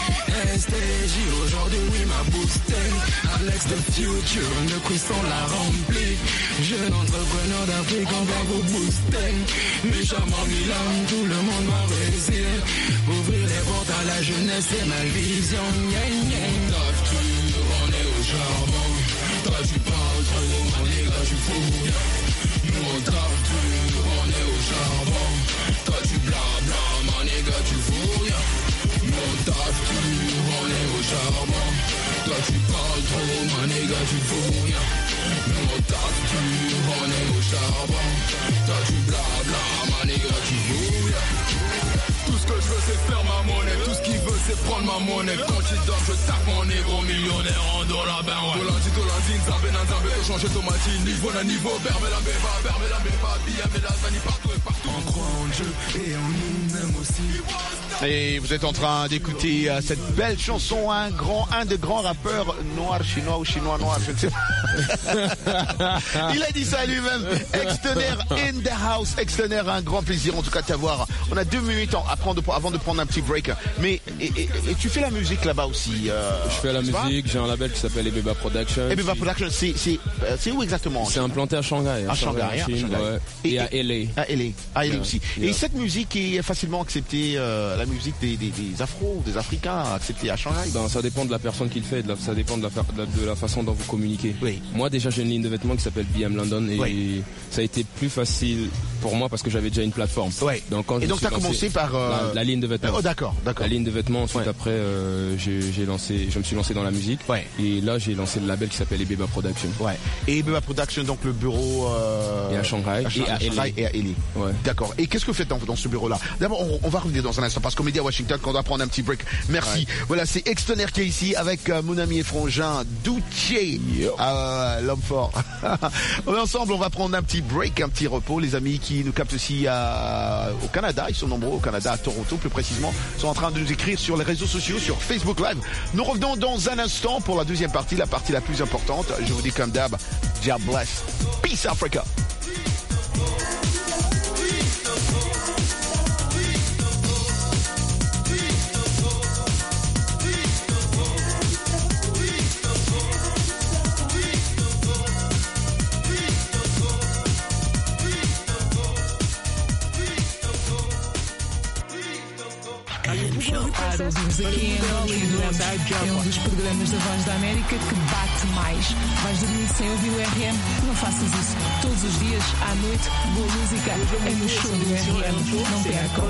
S T J aujourd'hui oui m'a boosté. Alex the future, le cuisson l'a rempli. Jeune entrepreneur d'Afrique, on va vous booster. Méchamment Milan, tout le monde va réussir. Ouvrir les portes à la jeunesse, c'est ma vision. Yeah, yeah. Taf dur, on est au charbon. Toi tu parles trop, mon nigga tu fous. Nous on taf dur, on est au charbon. Toi tu blabla, mon nigga tu fous rien. Nous on taf dur, on est au charbon. Toi tu parles trop, mon nigga tu fous rien. Nous on taf dur, on est au charbon. Toi tu blabla, mon nigga tu fous rien. Tout ce que je veux c'est faire ma monnaie. Tout ce qu'il veut c'est prendre ma monnaie. Quand tu dors je tape mon négro millionnaire en dollars. Ben ouais. Dolandi, Dolandi, Nzambe, Nzambe. Changer tomatine, niveau d'un niveau. Berbe la béba, berbe la béba. Bia, Mélazani, partout et partout. On croit en Dieu et en nous-mêmes aussi. Et vous êtes en train d'écouter euh, cette belle chanson, un grand, un des grands rappeurs noirs, chinois ou chinois noirs, je ne sais pas. Il a dit ça lui-même. Ex-Tonnerre in the house. Ex-Tonnerre, un grand plaisir en tout cas de t'avoir. On a deux minutes à prendre avant de prendre un petit break. Mais et, et, et tu fais la musique là-bas aussi. Euh, je fais la musique. J'ai un label qui s'appelle Ebeba Production. Ebeba Production, c'est c'est c'est où exactement? C'est implanté à Shanghai. À Shanghai, à Chine, Shanghai. Ouais. Et, et à L A. À L A, à L A yeah. aussi. Yeah. Et cette musique est facilement acceptée. Euh, la musique des, des, des Afro, des Africains acceptée à Shanghai. Ben, ça dépend de la personne qui le fait. De la, ça dépend de la, de, la, de la façon dont vous communiquez. Oui. Moi déjà j'ai une ligne de vêtements qui s'appelle B M London et oui. ça a été plus facile pour moi parce que j'avais déjà une plateforme. Ouais. Donc quand et donc tu as commencé par euh... la, la ligne de vêtements. Oh d'accord, d'accord. La ligne de vêtements. Ensuite ouais. après euh, j'ai lancé, je me suis lancé dans la musique. Ouais. Et là j'ai lancé le label qui s'appelle Ebeba Production. Ouais. Et Ebeba Production donc le bureau. Euh... Et à Shanghai. À Shanghai et à L A. Et à L A. Ouais. D'accord. Et qu'est-ce que vous faites dans, dans ce bureau-là? D'abord on, on va revenir dans un instant parce qu'on est dit à Washington qu'on doit prendre un petit break. Merci. Ouais. Voilà, c'est Ex-Tonnerre qui est ici avec euh, mon ami et frangin Duce, euh, l'homme fort. On est ensemble, on va prendre un petit break, un petit repos. Les amis qui nous captent aussi à, au Canada, ils sont nombreux au Canada, à Toronto plus précisément, sont en train de nous écrire sur sur les réseaux sociaux, sur Facebook Live. Nous revenons dans un instant pour la deuxième partie, la partie la plus importante. Je vous dis comme d'hab, God bless. Peace Africa. Ouvimos aqui em Lembramos é um dos programas da Voz da América que bate mais. Vais dormir sem ouvir o R M? Não faças isso. Todos os dias, à noite, boa música é no show do R M. Não percam.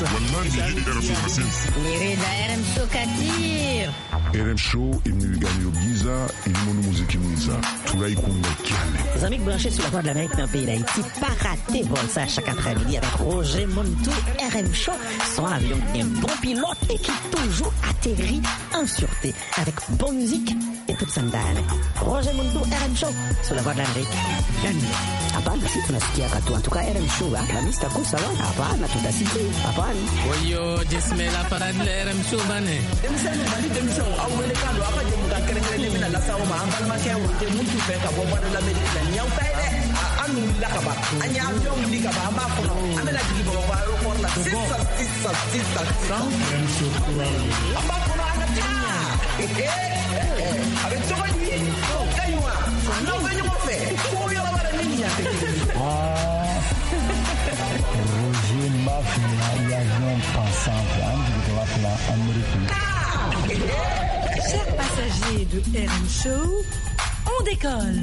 Nirida R M Show Katir. R M Show imnigani Giza ilimono muziki mwiza tulaikunda kiane. Les amis branchés sur la Voix de l'Amérique dans le pays d'Haïti, pas rater vol ça chaque après-midi avec Roger Montou, R M Show, son avion qui est un bon pilote et qui toujours atterrit en sûreté avec bonne musique et toute sandale. Roger Montou, R M Show, sur la Voix de l'Amérique. Hapana, si tunasikia katu. En tout cas, R M Show, Afghanistan, kusawa. Hapana, tutasikia. Hapana. Oyo, jismela para R M Show bane. Demisano, bali demisano. Awele kando, apa jemuka kere-kere mina la sauma. Ambal ma kero, je muntu feka boba de l'Amérique. Nyau taide, anu lakaba. Anya avion likaba, amba kono. Amela jibo ba aéroport la. Sisa, sisa, sisa, sisa. R M Show kurali. Amba kono anata. Eh, eh. Avec toi, lui. Kaywa. Non, venez moi faire. Koyo la bara nini ya teke. Ah. Roger Mafia, l'avion passant. Andy de la Amérique. Chers passagers de R M Show, on décolle.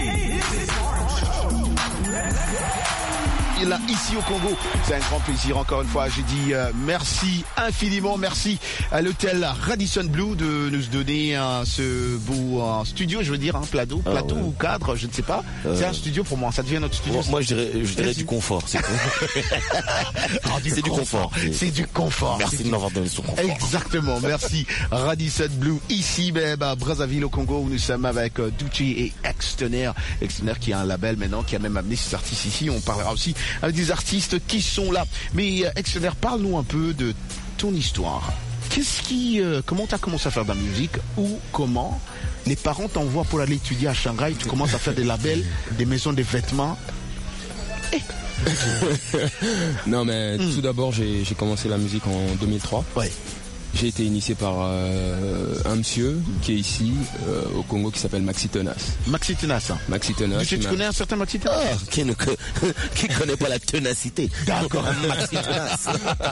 Là, ici au Congo, c'est un grand plaisir encore une fois. J'ai dit euh, merci infiniment, merci à l'hôtel Radisson Blu de nous donner euh, ce beau euh, studio, je veux dire, un hein, plateau, plateau ah, ouais. ou cadre, je ne sais pas. Euh... C'est un studio pour moi, ça devient notre studio. Moi, moi je dirais, je dirais du confort, c'est tout. oh, du c'est confort. du confort. C'est du confort. Merci de m'avoir donné son confort. Exactement, merci Radisson Blu, ici même à Brazzaville au Congo où nous sommes avec euh, Duchi et Extener. Extener qui a un label maintenant, qui a même amené ses artistes ici. On parlera aussi avec des artistes qui sont là. Mais euh, Extener, parle-nous un peu de ton histoire. Qu'est-ce qui, euh, comment tu as commencé à faire de la musique ou comment les parents t'envoient pour aller étudier à Shanghai, tu commences à faire des labels, des maisons de vêtements. Eh. Non mais mm. tout d'abord j'ai, j'ai commencé la musique en deux mille trois. Ouais. J'ai été initié par euh, un monsieur qui est ici euh, au Congo qui s'appelle Maxi Tenace. Maxi Tenace. Maxi Tenace. Tu, tu connais un certain Maxi Tenace? Oh, qui ne qui connaît pas la ténacité. D'accord. Maxi Tenace.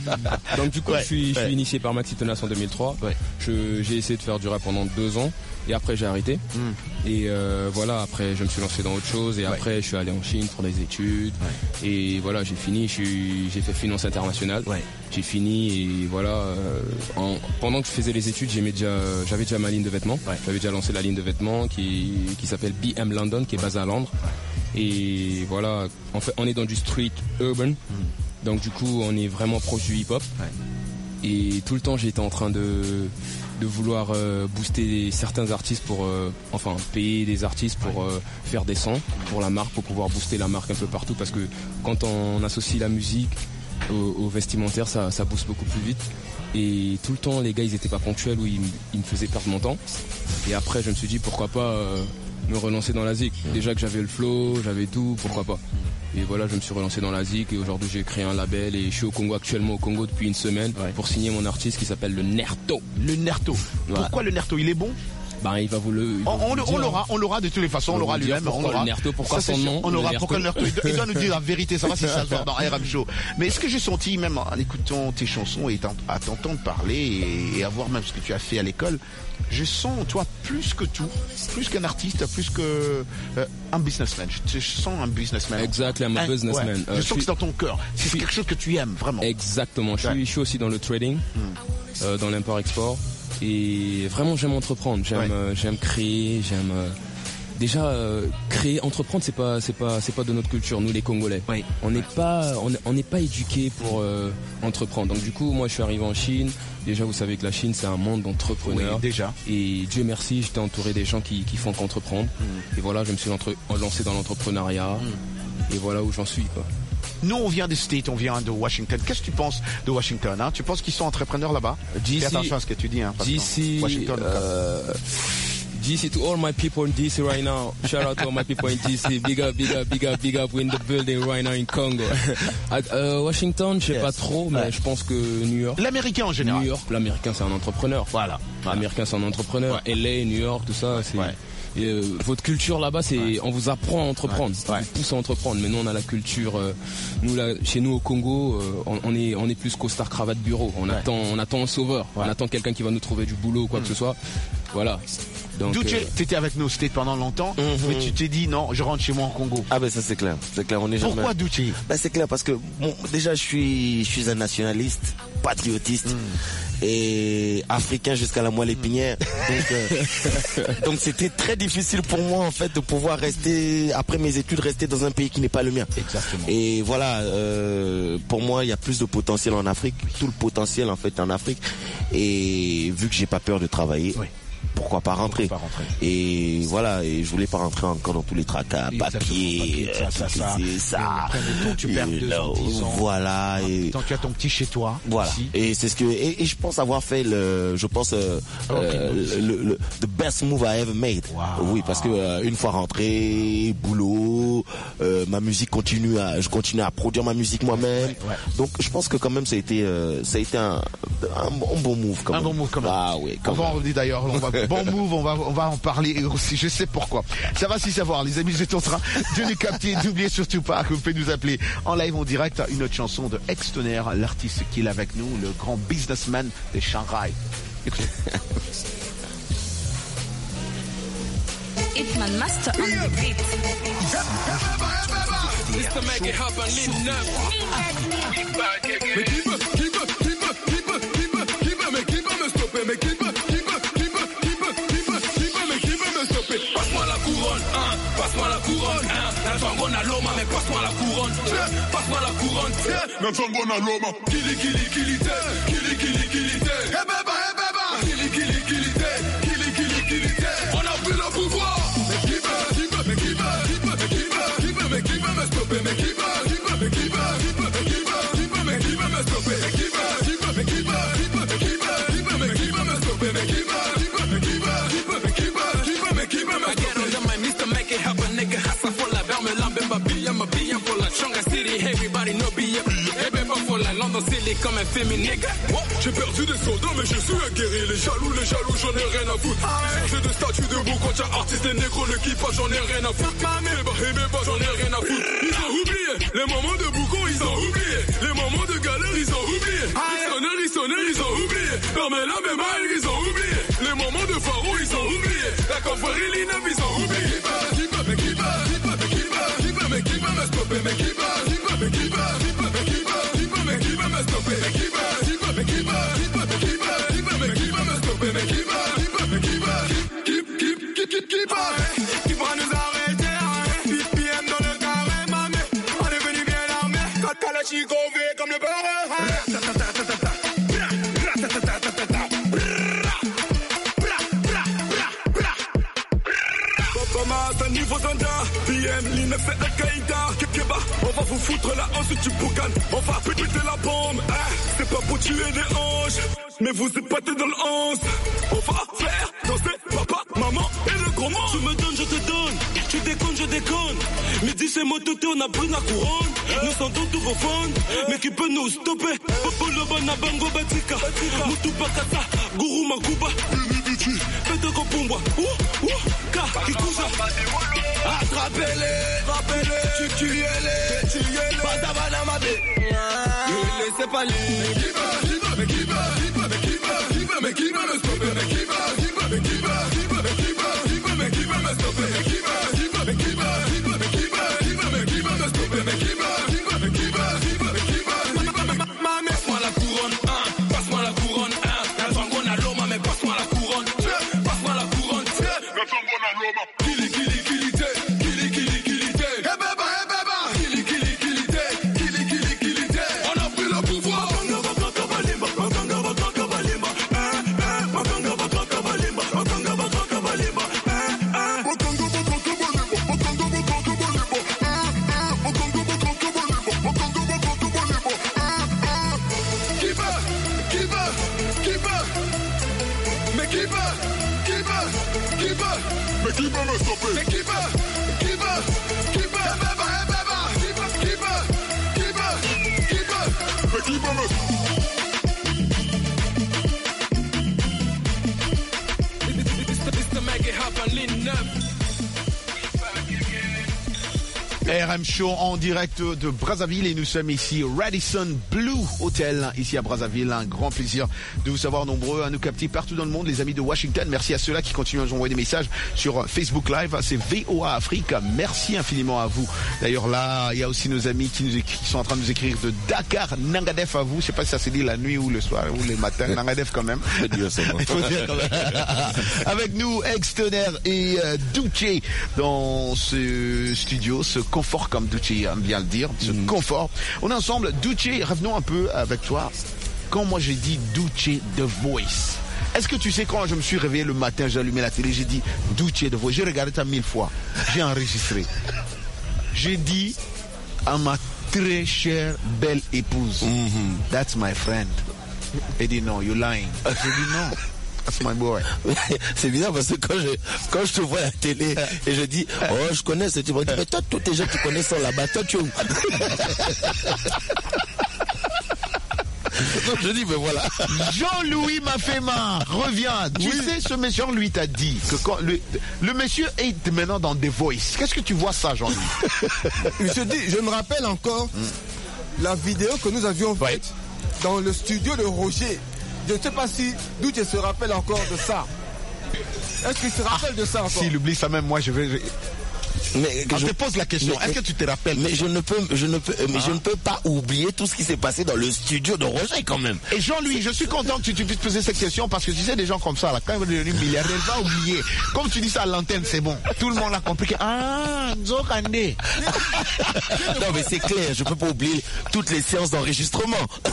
Donc du coup ouais, je, suis, ouais. je suis initié par Maxi Tenace en deux mille trois. Ouais. Je, j'ai essayé de faire du rap pendant deux ans et après j'ai arrêté. Mm. Et euh, voilà, après je me suis lancé dans autre chose et ouais. après je suis allé en Chine pour les études. Ouais. Et voilà, j'ai fini, je suis, j'ai fait finance internationale. Ouais. J'ai fini et voilà. Euh, en, pendant que je faisais les études, j'aimais déjà, j'avais déjà ma ligne de vêtements. Ouais. J'avais déjà lancé la ligne de vêtements qui, qui s'appelle B M London, qui est basée à Londres. Ouais. Et voilà, en fait, on est dans du street urban. Mm. Donc du coup, on est vraiment proche du hip-hop. Ouais. Et tout le temps, j'étais en train de, de vouloir euh, booster certains artistes pour, euh, enfin, payer des artistes pour ouais. euh, faire des sons pour la marque, pour pouvoir booster la marque un peu partout. Parce que quand on associe la musique Au, au vestimentaire, ça, ça booste beaucoup plus vite. Et tout le temps, les gars, ils étaient pas ponctuels ou ils, ils me faisaient perdre mon temps. Et après, je me suis dit, pourquoi pas euh, me relancer dans la zik. Déjà que j'avais le flow, j'avais tout, pourquoi pas. Et voilà, je me suis relancé dans la zik et aujourd'hui, j'ai créé un label et je suis au Congo actuellement au Congo depuis une semaine ouais. pour signer mon artiste qui s'appelle le Nerto. Le Nerto. Voilà. Pourquoi le Nerto? Il est bon? Bah, il va vous le. Il va on, vous on, le on l'aura, on l'aura de toutes les façons, on, on l'aura lui-même. Pourquoi on l'aura. Le Nerto, pourquoi ça, son nom? On l'aura, pourquoi le Nerto? Il doit, il doit nous dire la vérité, ça va si ça se voit dans R M Show. Mais est-ce que j'ai senti, même en écoutant tes chansons et à t'entendre parler et, et à voir même ce que tu as fait à l'école, je sens, toi, plus que tout, plus qu'un artiste, plus que euh, un businessman. Je, je sens un businessman. Exact, I'm a businessman. Ouais. Euh, je, je sens suis... que c'est dans ton cœur. C'est suis... quelque chose que tu aimes, vraiment. Exactement. Je suis, ouais. je suis aussi dans le trading, mm. euh, dans l'import-export. Et vraiment j'aime entreprendre, j'aime ouais. euh, j'aime créer, j'aime euh, déjà euh, créer, entreprendre c'est pas c'est pas c'est pas de notre culture nous les Congolais. Ouais. On n'est pas on n'est pas éduqués pour euh, entreprendre. Donc du coup moi je suis arrivé en Chine. Déjà vous savez que la Chine c'est un monde d'entrepreneurs. Oui, déjà. Et Dieu merci j'étais entouré des gens qui qui font qu'entreprendre. Mm. Et voilà je me suis lancé dans l'entrepreneuriat. Mm. Et voilà où j'en suis quoi. Nous, on vient des States, on vient de Washington. Qu'est-ce que tu penses de Washington, hein? Tu penses qu'ils sont entrepreneurs là-bas? D C, fais attention à ce que tu dis, hein, D C, Washington. Uh, D C, to all my people in D C right now. Shout out to all my people in D C. Big up, big up, big up, big up. We're in the building right now in Congo. At, uh, Washington, je sais yes. pas trop, mais ouais. je pense que New York. L'américain en général. New York, l'américain c'est un entrepreneur. Voilà. L'américain c'est un entrepreneur. Ouais. L A, New York, tout ça, c'est. Ouais. Et, euh, votre culture là-bas, c'est, ouais. on vous apprend à entreprendre, ouais. on vous pousse à entreprendre. Mais nous, on a la culture. Euh, nous là, chez nous au Congo, euh, on, on est, on est plus costard cravate bureau. On ouais. attend, on attend un sauveur. Ouais. On attend quelqu'un qui va nous trouver du boulot ou quoi mmh. que ce soit. Voilà. Donc, Duce, euh... tu étais avec nos States pendant longtemps, mmh. mais tu t'es dit non, je rentre chez moi en Congo. Ah ben ça c'est clair, c'est clair. On est Pourquoi jamais... Duce? Ben c'est clair parce que bon, déjà je suis, je suis un nationaliste, patriotiste. Mmh. Et africain jusqu'à la moelle épinière. Donc, euh, donc c'était très difficile pour moi en fait de pouvoir rester après mes études, rester dans un pays qui n'est pas le mien. Exactement. Et voilà, euh, pour moi il y a plus de potentiel en Afrique, tout le potentiel en fait en Afrique. Et vu que j'ai pas peur de travailler. Oui. Pourquoi pas rentrer, Pourquoi pas rentrer Et voilà, et je voulais pas rentrer encore dans tous les tracas, papier, ça, ça, ça, ça. Temps, tu perds deux ans, dix ans. Voilà. Et tant tu as ton petit chez toi. Voilà. Ici. Et c'est ce que, et, et je pense avoir fait le, je pense euh, euh, le, le the best move I ever made. Wow. Oui, parce que euh, une fois rentré, boulot, euh, ma musique continue à, je continue à produire ma musique moi-même. Ouais, ouais. Donc je pense que quand même ça a été, euh, ça a été un, un, un bon move quand un même. Un bon move quand même. Ah oui. On va en redire d'ailleurs. On va bon move, on va, on va en parler aussi, je sais pourquoi. Ça va si savoir, les amis, j'étais en train de nous capter. N'oubliez surtout pas que vous pouvez nous appeler en live, en direct, une autre chanson de Ex-Tonnerre, l'artiste qui est avec nous, le grand businessman de Shanghai. Écoutez. Hitman Master on the beat. Mister Make It Happen, lean up. Mais qui veut, qui veut, qui veut, qui veut, qui veut, qui veut, mais qui veut me stopper, mais qui veut, qui veut, qui veut, qui veut, qui veut, qui veut, mais qui veut me stopper. Passe-moi la couronne, hein, passe-moi la couronne, hein. Nanzwangona loma, mais passe-moi la couronne, tiens, passe-moi la couronne, tiens. Nanzwangona loma, kili kili kili te, kili kili kili te. Eh beba, eh beba, kili kili kili te, kili kili kili te. On a pris le pouvoir. Mais qui veut, qui veut, mais qui veut, qui veut, mais qui veut, qui veut, mais qui veut me stopper, mais qui veut, qui veut, mais qui veut, qui veut, mais qui veut, qui veut, mais qui veut me stopper, mais qui veut, qui veut, mais qui veut, qui veut, mais qui veut, qui veut, mais qui veut me stopper, mais qui veut, qui veut, mais qui veut, qui veut, mais qui veut, qui veut, mais qui veut me stopper. I get on the mic, Mister Make It Happen, nigga, hassa for la verme, lambe, babilla, ma billa for la Changa City, everybody know billet, et ben pas for la London City comme un féminin, nigga. J'ai perdu des soldats, mais je suis un guerrier, les jaloux, les jaloux, j'en ai rien à foutre. J'ai des statues debout quand y'a artiste et négro, l'équipage, j'en ai rien à foutre. Mais bah, et ben bah, j'en ai rien à foutre. Ils ont oublié, les moments de boucan, ils ont oublié, les moments de galère, ils ont oublié. Ils sonnaient, ils sonnaient, ils ont oublié. Permela, mais mal, ils ont oublié. Les moments de pharaon, ils ont oublié. La confrérie, l'Inab, ils ont oublié. Qui va, mais qui va, qui va, mais qui va, qui va, mais qui va me stopper, mais qui va, qui va, mais qui va, qui va, mais qui va, qui va, mais qui va me stopper, mais qui va, qui va, mais qui va, qui va, mais qui va, qui va, mais qui va me stopper, mais qui va, qui va, mais qui va, qui, qui, qui, qui, qui va, qui va nous arrêter, P P M dans le carré, mamé, on est venu bien armé, quand Kalachnikov comme le beurre. P M, l'I N F c'est Al-Qaïda. Keba, on va vous foutre la hanche du boucan. On va péter la bombe. Eh, c'est pas pour tuer des anges, mais vous épatez dans le onze. On va faire danser papa, maman et le gros monde. Tu me donnes, je te donne. Tu déconnes, je déconne. Midi chez Mototé, on a pris la couronne. Nous sentons tous vos fans, mais qui peut nous stopper? Popo le bon bango batika. Moutou Bakata, Gourou Makuba. Faites qu'on pombois. Ouh, ouh, ka, qui couche. Attrapez-les, attrapez-les, tuez-les, tuez-les, Badabana Mabé. Ne laissez pas les. Mais qui va, qui va, mais qui va, qui va, mais qui va, qui va, mais qui va me stopper, mais qui va, qui va, mais qui va, qui va, mais qui va, qui va, mais qui va me stopper, mais qui va, qui va, mais qui va, qui va, mais qui va, qui va, mais qui va me stopper, mais qui va, qui va, mais qui va, qui va, mais qui va, mamé. Passe-moi la couronne, hein, passe-moi la couronne, hein, Nanzwangona loma, mais passe-moi la couronne, passe-moi la couronne, Nanzwangona loma. Kili, kili, kili, te. On a pris le pouvoir. Mais qui peut me stopper? Mais qui peut? Qui peut? Qui peut? Beba, eh, beba. Qui peut? Qui peut? Qui peut? Qui peut? Mais qui peut me stopper? It's to make it happen, lean up. R M Show en direct de Brazzaville et nous sommes ici au Radisson Blue Hotel ici à Brazzaville. Un grand plaisir de vous savoir nombreux à nous capter partout dans le monde, les amis de Washington. Merci à ceux-là qui continuent à nous envoyer des messages sur Facebook Live. C'est V O A Afrique. Merci infiniment à vous. D'ailleurs là, il y a aussi nos amis qui, nous écrit, qui sont en train de nous écrire de Dakar, Nangadef à vous. Je sais pas si ça s'est dit la nuit ou le soir ou les matins. Nangadef quand même. Il faut dire quand même. Avec nous, Extoner et euh, Duce dans ce studio, ce confort, comme Duce aime bien le dire, ce mmh. confort. On est ensemble. Duce, revenons un peu avec toi. Quand moi j'ai dit Duce The Voice, est-ce que tu sais quand je me suis réveillé le matin, j'ai allumé la télé, j'ai dit Duce The Voice, j'ai regardé ça mille fois, j'ai enregistré. J'ai dit à ma très chère belle épouse, mm-hmm. That's my friend. Elle dit non, you're lying. J'ai dit non. That's my boy. C'est bizarre parce que quand je, quand je te vois à la télé et je dis, oh, je connais ce type, on dit, mais toi, tous tes gens, tu connais ça là-bas, toi, tu es où? Donc je dis, mais voilà. Jean-Louis Mafema revient. Tu oui. sais, ce monsieur, Jean-Louis t'a dit que quand le, le monsieur est maintenant dans The Voice. Qu'est-ce que tu vois ça, Jean-Louis? Je dis, je me rappelle encore mm. la vidéo que nous avions faite ouais. dans le studio de Roger. Je ne sais pas si d'où tu se rappelles encore de ça. Est-ce qu'il se rappelle ah, de ça encore? S'il oublie ça même, moi je vais... Je... Mais je te pose la question, est-ce que tu te rappelles? Mais je ne peux, je ne peux, mais ah. je ne peux pas oublier tout ce qui s'est passé dans le studio de Roger quand même. Et Jean-Louis, je suis content que tu, tu puisses poser cette question parce que tu sais, des gens comme ça, là, quand ils vont devenir milliardaires, ils vont oublier. Comme tu dis ça à l'antenne, c'est bon. Tout le monde l'a compris. Ah, Nzokande. Non mais c'est clair, je peux pas oublier toutes les séances d'enregistrement.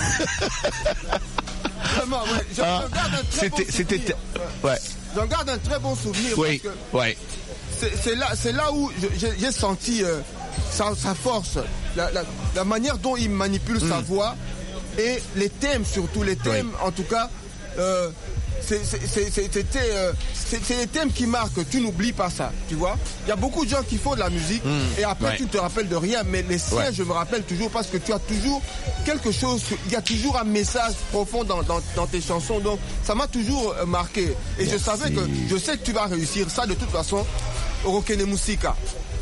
Vraiment, ouais. Je, ah, je garde un très c'était, bon c'était, ouais. J'en garde un très bon souvenir. Oui, parce que ouais. C'est, c'est là, c'est là où j'ai, j'ai senti euh, sa, sa force, la, la, la manière dont il manipule mm. sa voix et les thèmes surtout, les thèmes, oui. en tout cas. Euh, C'est, c'est, c'est, c'était, euh, c'est, c'est les thèmes qui marquent, tu n'oublies pas ça, tu vois. Il y a beaucoup de gens qui font de la musique mmh, et après ouais. tu ne te rappelles de rien, mais les siens, ouais. je me rappelle toujours parce que tu as toujours quelque chose, il y a toujours un message profond dans, dans, dans tes chansons, donc ça m'a toujours marqué. Et Merci. je savais que, je sais que tu vas réussir ça de toute façon, Orokene Musika.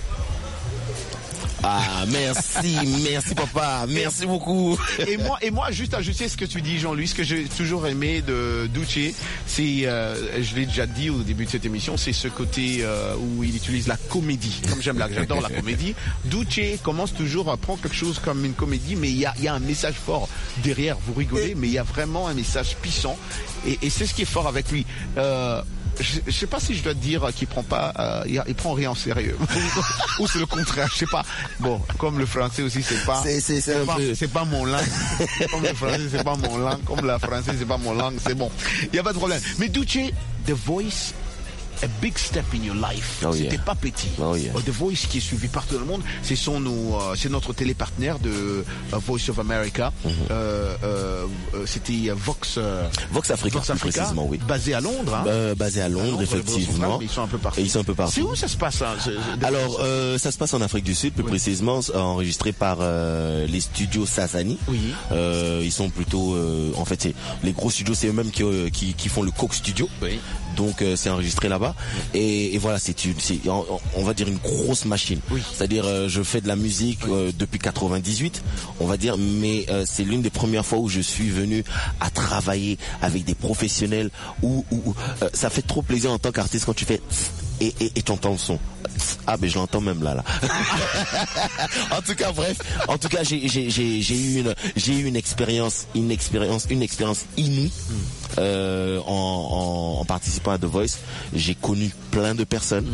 Ah, merci, merci papa, merci beaucoup. Et moi, et moi, juste ajuster ce que tu dis, Jean-Louis, ce que j'ai toujours aimé de Duce, c'est, euh, je l'ai déjà dit au début de cette émission, c'est ce côté euh, où il utilise la comédie. Comme j'aime la, j'adore la comédie. Duce commence toujours à prendre quelque chose comme une comédie, mais il y a, il y a un message fort derrière. Vous rigolez, et... mais il y a vraiment un message puissant. Et, et c'est ce qui est fort avec lui. Euh, Je, je sais pas si je dois te dire qu'il prend pas, euh, il, il prend rien en sérieux, ou c'est le contraire, je sais pas. Bon, comme le français aussi, c'est pas, c'est, c'est, c'est, c'est, pas, peu... c'est pas mon langue. Comme le français, c'est pas mon langue. Comme la française, c'est pas mon langue. C'est bon, il y a pas de problème. Mais Duce, The Voice, a big step in your life. Oh, C'était yeah. pas petit. Oh, yeah. The Voice qui est suivi partout dans le monde, c'est son, euh, c'est notre télépartenaire de uh, Voice of America. Mm-hmm. euh, euh, c'était Vox. Euh, Vox Africa, Vox Africa, précisément, oui. Basé à Londres. Hein. Euh, basé à Londres, à Londres effectivement. Mais ils sont un peu partout. Et ils sont un peu partout. C'est où ça se passe hein, Alors, euh, ça se passe en Afrique du Sud, plus oui. précisément enregistré par euh, les studios Sasani. Oui. Euh, ils sont plutôt, euh, en fait, c'est les gros studios, c'est eux-mêmes qui, euh, qui, qui font le Coke Studio. Oui. Donc euh, c'est enregistré là-bas et, et voilà, c'est une, c'est, on, on va dire une grosse machine. Oui. C'est-à-dire euh, je fais de la musique euh, depuis quatre-vingt-dix-huit, on va dire, mais euh, c'est l'une des premières fois où je suis venu à travailler avec des professionnels où, où, où euh, ça fait trop plaisir en tant qu'artiste quand tu fais et et, et tu entends le son. Ah ben je l'entends même là là. En tout cas bref, en tout cas j'ai j'ai j'ai j'ai eu une j'ai eu une expérience une expérience une expérience inouïe euh, en, en en participant à The Voice. J'ai connu plein de personnes.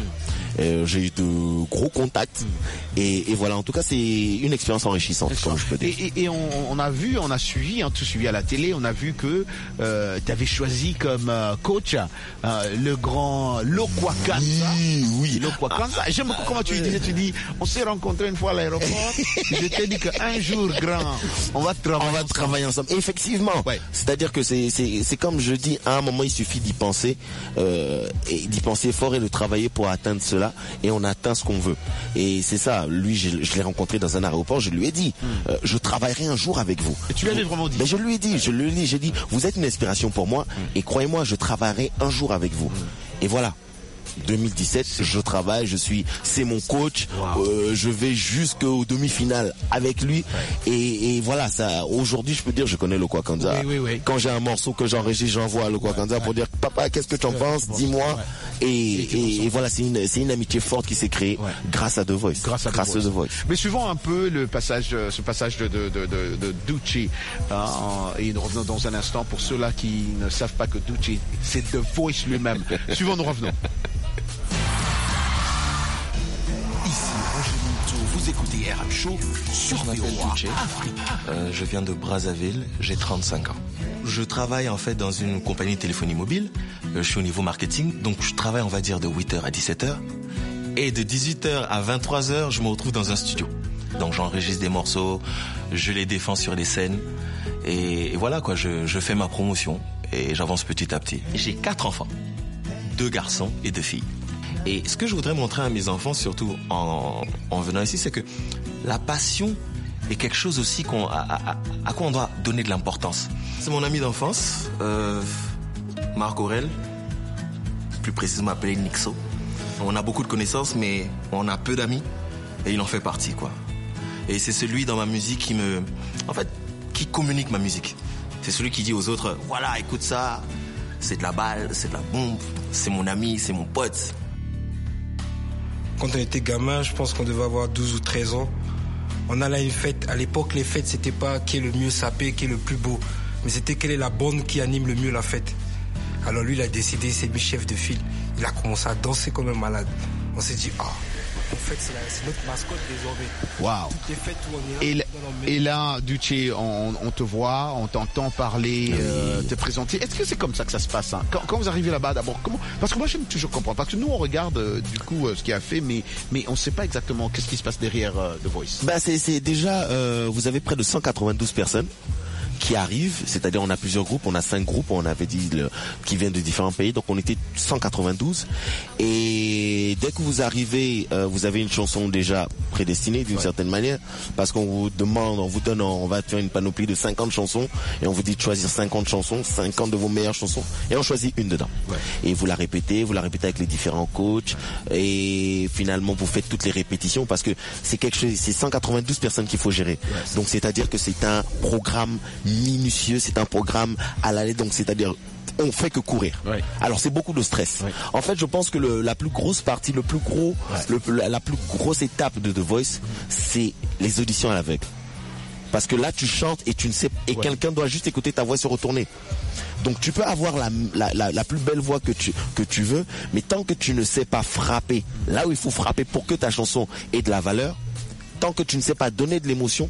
Euh, j'ai eu de gros contacts et, et voilà. En tout cas, c'est une expérience enrichissante, comme je peux dire. Et, et, et on, on a vu, on a suivi, hein, tout suivi à la télé, on a vu que euh, tu avais choisi comme euh, coach euh, le grand Lokwa Kanza. Oui, oui. Lokwa Kanza. J'aime beaucoup comment tu lui disais, tu dis, on s'est rencontrés une fois à l'aéroport. Je t'ai dit qu'un jour, grand, on va travailler. On va ensemble. travailler ensemble. Effectivement. Ouais. C'est-à-dire que c'est, c'est, c'est comme je dis, à un moment, il suffit d'y penser, euh, et d'y penser fort et de travailler pour atteindre cela, et on atteint ce qu'on veut. Et c'est ça. Lui, je, je l'ai rencontré dans un aéroport, je lui ai dit, mm. euh, je travaillerai un jour avec vous. Et tu lui avais vraiment dit? Mais je lui ai dit, je lui ai dit, j'ai dit, vous êtes une inspiration pour moi, mm. et croyez-moi, je travaillerai un jour avec vous. Mm. Et voilà. deux mille dix-sept, je travaille, je suis, c'est mon coach, wow. euh, je vais jusqu'au demi-finale avec lui, ouais. et, et voilà, ça, aujourd'hui, je peux dire, je connais Lokwa Kanza. Oui, oui, oui. Quand j'ai un morceau que j'enregistre, j'envoie à Lokwa Kanza ouais, pour ouais. dire, papa, qu'est-ce que tu en penses, bon, dis-moi, ouais. et, et, et, et voilà, c'est une, c'est une amitié forte qui s'est créée ouais. grâce à The Voice. Grâce à grâce The, Voice. The Voice. Mais suivant un peu le passage, ce passage de, de, de, de, de Ducci, hein, et nous revenons dans un instant pour ceux-là qui ne savent pas que Ducci, c'est The Voice lui-même. Suivant, nous revenons. Vous écoutez R M Show sur Je m'appelle Ducci, euh, je viens de Brazzaville, j'ai trente-cinq ans. Je travaille en fait dans une compagnie de téléphonie mobile, euh, je suis au niveau marketing, donc je travaille on va dire de huit heures à dix-sept heures. Et de dix-huit heures à vingt-trois heures, je me retrouve dans un studio. Donc j'enregistre des morceaux, je les défends sur les scènes, et, et voilà quoi, je, je fais ma promotion, et j'avance petit à petit. J'ai quatre enfants, deux garçons et deux filles. Et ce que je voudrais montrer à mes enfants, surtout en, en venant ici, c'est que la passion est quelque chose aussi qu'on, à, à, à quoi on doit donner de l'importance. C'est mon ami d'enfance, euh, Marc Aurel, plus précisément appelé Nixo. On a beaucoup de connaissances, mais on a peu d'amis, et il en fait partie, quoi. Et c'est celui dans ma musique qui me, en fait, qui communique ma musique. C'est celui qui dit aux autres, voilà, écoute ça, c'est de la balle, c'est de la bombe, c'est mon ami, c'est mon pote. Quand on était gamin, je pense qu'on devait avoir douze ou treize ans. On allait à une fête. À l'époque, les fêtes, c'était pas qui est le mieux sapé, qui est le plus beau. Mais c'était quelle est la bande qui anime le mieux la fête. Alors lui, il a décidé, il s'est mis chef de file. Il a commencé à danser comme un malade. On s'est dit, ah, en fait, c'est, la, c'est notre mascotte désormais. Waouh. Toutes les fêtes où on ira, et, et là, Ducci, on, on te voit, on t'entend parler, oui. euh, te présenter. Est-ce que c'est comme ça que ça se passe, hein? quand, quand vous arrivez là-bas, d'abord, comment? Parce que moi, j'aime toujours comprendre. Parce que nous, on regarde euh, du coup euh, ce qu'il a fait, mais mais on ne sait pas exactement qu'est-ce qui se passe derrière euh, The Voice. Bah, c'est, c'est déjà, euh, vous avez près de cent quatre-vingt-douze personnes qui arrivent, c'est-à-dire on a plusieurs groupes, on a cinq groupes, on avait dit le, qui viennent de différents pays, donc on était cent quatre-vingt-douze. Et dès que vous arrivez, euh, vous avez une chanson déjà prédestinée d'une ouais. certaine manière, parce qu'on vous demande, on vous donne, on va faire une panoplie de cinquante chansons, et on vous dit de choisir cinquante chansons, cinquante de vos meilleures chansons, et on choisit une dedans. Ouais. Et vous la répétez, vous la répétez avec les différents coachs, et finalement vous faites toutes les répétitions, parce que c'est quelque chose, c'est cent quatre-vingt-douze personnes qu'il faut gérer. Ouais. Donc c'est-à-dire que c'est un programme minutieux, c'est un programme à l'année, donc c'est-à-dire on fait que courir. Ouais. Alors c'est beaucoup de stress. Ouais. En fait, je pense que le, la plus grosse partie, le plus gros, ouais. le, la, la plus grosse étape de The Voice, c'est les auditions à l'aveugle. Parce que là, tu chantes et tu ne sais, et ouais. quelqu'un doit juste écouter ta voix se retourner. Donc tu peux avoir la, la, la, la plus belle voix que tu, que tu veux, mais tant que tu ne sais pas frapper, là où il faut frapper pour que ta chanson ait de la valeur, tant que tu ne sais pas donner de l'émotion,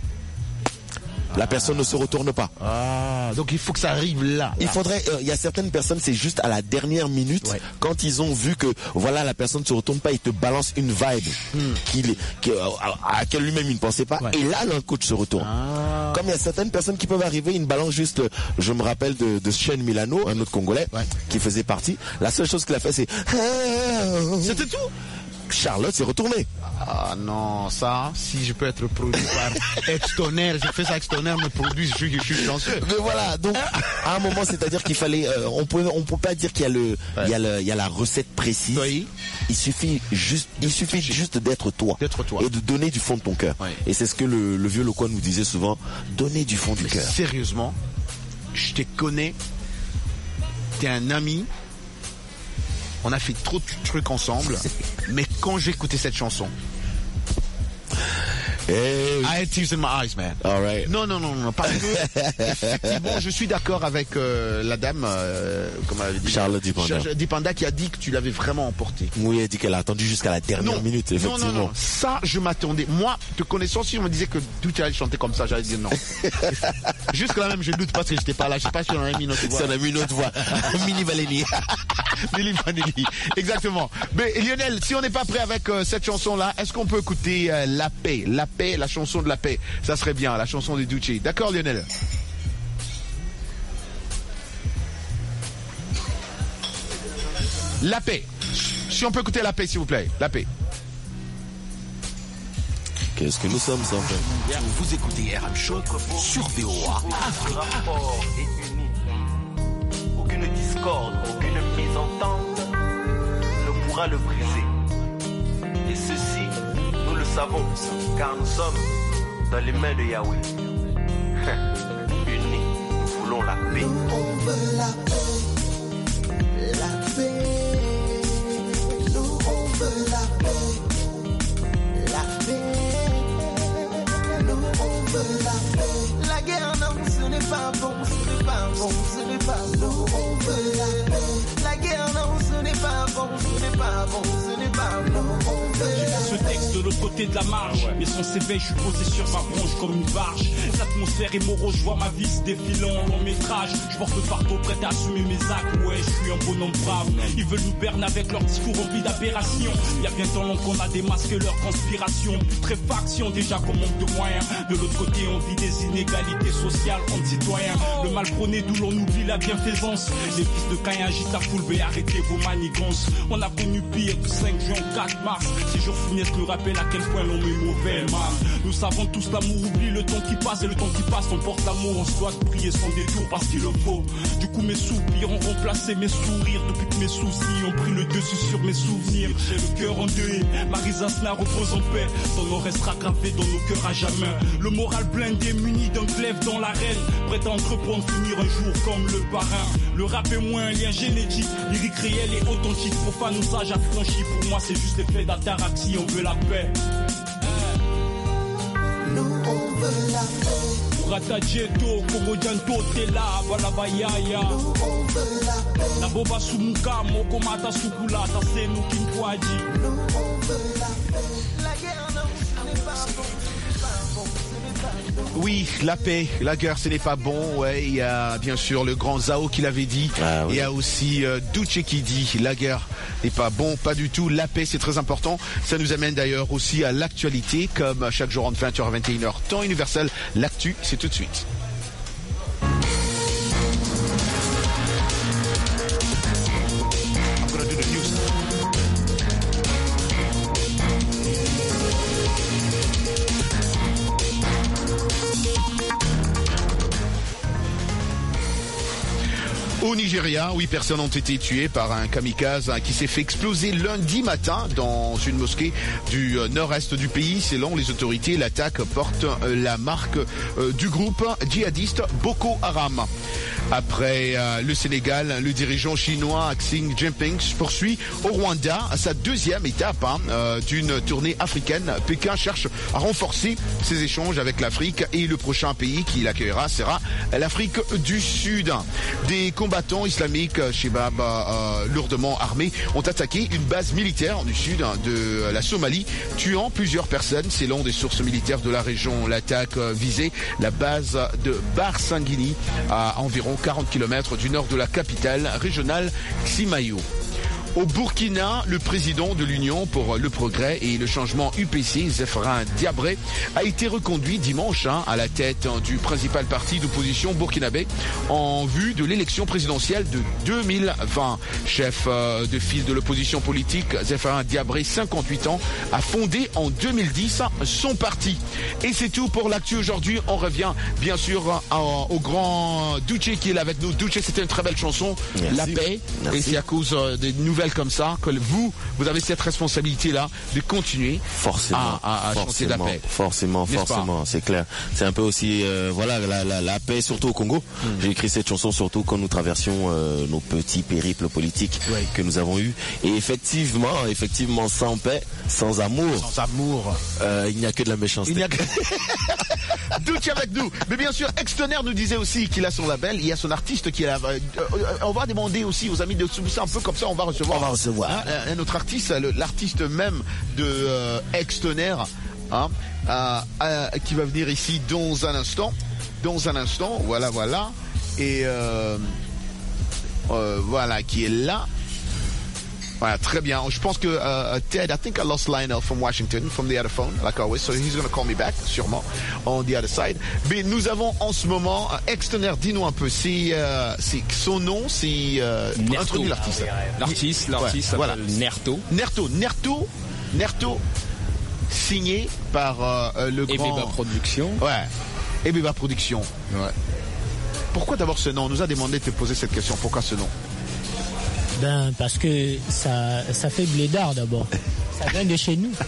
la personne ne se retourne pas. Ah, donc il faut que ça arrive là. là. Il faudrait, il euh, y a certaines personnes, c'est juste à la dernière minute, ouais. quand ils ont vu que voilà la personne ne se retourne pas, ils te balancent une vibe hmm. qu'il, qu'il, à, à laquelle lui-même il ne pensait pas. Ouais. Et là, le coach se retourne. Ah. Comme il y a certaines personnes qui peuvent arriver, ils ne balancent juste. Je me rappelle de, de Shane Milano, un autre Congolais, ouais. qui faisait partie. La seule chose qu'il a fait, c'est. C'était tout. Charlotte s'est retournée. Ah non, ça, si je peux être produit par Extoner, je fais ça, Extoner me produit, je suis, je suis chanceux. Mais voilà, donc à un moment, c'est-à-dire qu'il fallait, euh, on peut, on peut pas dire qu'il y a le, ouais. il y a le, il y a la recette précise. Oui. Il suffit juste, il suffit juste d'être toi, d'être toi, et de donner du fond de ton cœur. Ouais. Et c'est ce que le, le vieux Lokwa nous disait souvent, donner du fond du cœur. Sérieusement, je te connais, t'es un ami. On a fait trop de trucs ensemble, mais quand j'ai écouté cette chanson, Hey. I had tears in my eyes, man. All right. Non, non, non, non, parce que effectivement, je suis d'accord avec euh, la dame, euh, comment elle avait dit, Charlotte Dipanda. Ch- Dipanda qui a dit que tu l'avais vraiment emporté. Oui, elle dit qu'elle a attendu jusqu'à la dernière non. minute, effectivement. Non, non, non, ça, je m'attendais. Moi, te connaissant, si on me disait que tu allais chanter comme ça, j'allais dire non. Jusque là même, je doute parce que j'étais pas là. Je sais pas si on a mis une autre voix. Si on a mis une autre voix. Milli Vanilli. Milli Vanilli. Exactement. Mais Lionel, si on n'est pas prêt avec euh, cette chanson-là, est-ce qu'on peut écouter euh, La Paix, La Paix, la chanson de la paix? Ça serait bien, la chanson de Duce. D'accord, Lionel? La Paix. Si on peut écouter La Paix, s'il vous plaît. La Paix. Qu'est-ce que nous sommes, ça, en fait? Vous écoutez R M Show sur V O A. Le rapport est unique. Aucune discorde, aucune mésentente ne pourra le briser. Et ceci, nous le savons, car nous sommes dans les mains de Yahweh. Unis, nous voulons la paix. Nous, on veut la paix. La paix. Nous, on veut la paix. La paix. Nous, on veut la paix. La guerre, non, ce n'est pas bon, ce n'est pas bon, ce n'est pas bon. Nous, on veut la paix. La guerre, non, ce n'est pas bon, ce n'est pas bon, ce n'est pas bon. On veut la ce texte de l'autre côté de la marge, mais son s'éveille, je suis posé sur ma bronche comme une barge. L'atmosphère est morose, je vois ma vie se défilant en long métrage. Je porte le fardeau prêt à assumer mes actes. Ouais, je suis un bonhomme brave. Ils veulent nous berner avec leur discours rempli d'aberrations. Il y a bien tant long qu'on a démasqué leur conspiration. Putréfaction, déjà qu'on manque de moyens. De l'autre côté, on vit des inégalités sociales entre citoyens. Le mal prôné, d'où l'on oublie la bienfaisance. Les fils de Caïn agitent la foule, mais arrêtez vos manigances. On a connu pire du cinq juin au quatre mars. Ces jours funestes nous rappellent à quel point l'on est mauvais, man. Nous savons tous l'amour oublie le temps qui passe, et le temps qui passe on porte l'amour. On se doit de prier son détour parce qu'il le faut. Du coup mes soupirs ont remplacé mes sourires. Depuis que mes soucis ont pris le dessus sur mes souvenirs. J'ai le cœur endeuillé, Marisa Sna repose en paix. Son nom restera gravé dans nos cœurs à jamais. Le moral blindé, muni d'un glaive dans l'arène, prêt à entreprendre, finir un jour comme le parrain. Le rap est moins un lien génétique, lyrique réel et authentique. Profane ou sage affranchi, pour moi c'est juste l'effet d'ataraxie. On veut la paix. Nous on veut la paix. Urata Jeto, Kongodianto, Tela, Balabayaya. Nous on veut la paix. Naboba Sumuka, Mokomata Sukula, Tasenu Kinkwaji. Nous on veut la paix. La guerre non, ce n'est pas bon, ce n'est pas bon, ce n'est pas bon. Oui, la paix, la guerre, ce n'est pas bon. Ouais, il y a bien sûr le grand Zao qui l'avait dit. Ah, oui. Il y a aussi euh, Duce qui dit la guerre n'est pas bon, pas du tout. La paix, c'est très important. Ça nous amène d'ailleurs aussi à l'actualité, comme chaque jour entre vingt heures et vingt et une heures, temps universel. L'actu, c'est tout de suite. Au Nigeria, huit personnes ont été tuées par un kamikaze qui s'est fait exploser lundi matin dans une mosquée du nord-est du pays. Selon les autorités, l'attaque porte la marque du groupe djihadiste Boko Haram. Après euh, le Sénégal, le dirigeant chinois Xi Jinping poursuit au Rwanda sa deuxième étape hein, euh, d'une tournée africaine. Pékin cherche à renforcer ses échanges avec l'Afrique et le prochain pays qui l'accueillera sera l'Afrique du Sud. Des combattants islamiques Shebab euh, lourdement armés ont attaqué une base militaire du sud hein, de la Somalie, tuant plusieurs personnes. Selon des sources militaires de la région, l'attaque euh, visait la base de Barsangini à environ quarante kilomètres du nord de la capitale régionale Ximayo. Au Burkina, le président de l'Union pour le progrès et le changement U P C, Zéphirin Diabré, a été reconduit dimanche hein, à la tête hein, du principal parti d'opposition burkinabé en vue de l'élection présidentielle de deux mille vingt. Chef euh, de file de l'opposition politique, Zéphirin Diabré, cinquante-huit ans, a fondé en deux mille dix son parti. Et c'est tout pour l'actu aujourd'hui. On revient bien sûr euh, au grand Duce qui est là avec nous. Duce, c'était une très belle chanson, Merci. La paix. Merci. Et c'est à cause euh, des nouvelles nouvelles comme ça, que vous, vous avez cette responsabilité-là de continuer forcément, à, à, à chanter de la paix. Forcément, forcément, c'est clair. C'est un peu aussi, euh, voilà, la, la, la paix, surtout au Congo. Mm. J'ai écrit cette chanson surtout quand nous traversions euh, nos petits périples politiques ouais. que nous avons eus. Et effectivement, effectivement, sans paix, sans amour, sans amour, euh, il n'y a que de la méchanceté. Il n'y a que... Douche avec nous. Mais bien sûr, Extonnerre nous disait aussi qu'il a son label, il y a son artiste qui est là. Euh, on va demander aussi aux amis de c'est un peu comme ça, on va recevoir. On va recevoir. Hein, un autre artiste, le, l'artiste même de euh, Extonnerre, hein, euh, euh, qui va venir ici dans un instant. Dans un instant, voilà, voilà. Et euh, euh, voilà, qui est là. Voilà, très bien. Je pense que uh, Ted, I think I lost Lionel from Washington, from the other phone, like always, so he's going to call me back, sûrement, on the other side. Mais nous avons en ce moment, uh, Extonnerre, dis-nous un peu, c'est, uh, c'est son nom, c'est... Euh, Nerto. L'artiste. L'artiste, l'artiste ouais, s'appelle voilà. Nerto. Nerto, Nerto, Nerto, signé par uh, le grand... Ebeba Productions. Ouais, Ebeba Productions. Ouais. Pourquoi d'abord ce nom? On nous a demandé de te poser cette question, pourquoi ce nom? Ben, parce que ça, ça fait blédard d'abord. Ça vient de chez nous.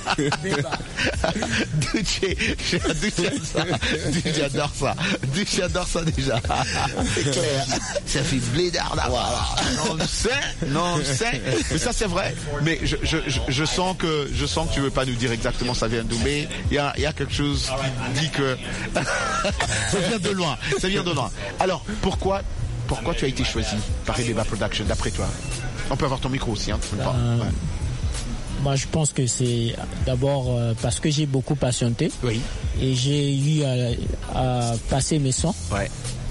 Duché, j'adore ça. Duché adore ça déjà. C'est clair. Ça fait blédard d'abord. Non, on sait, non, on sait. Mais ça, c'est vrai. Mais je, je, je, je sens que, je sens que tu veux pas nous dire exactement ça vient d'où. Mais il y a, il y a quelque chose qui dit que ça vient de loin. Ça vient de loin. Alors, pourquoi Pourquoi tu as été choisi par Ebeba Production, d'après toi? On peut avoir ton micro aussi, hein, tu peux pas. Euh, ouais. Moi, je pense que c'est d'abord euh, parce que j'ai beaucoup patienté. Oui. Et j'ai eu à, à passer mes sons. Ouais.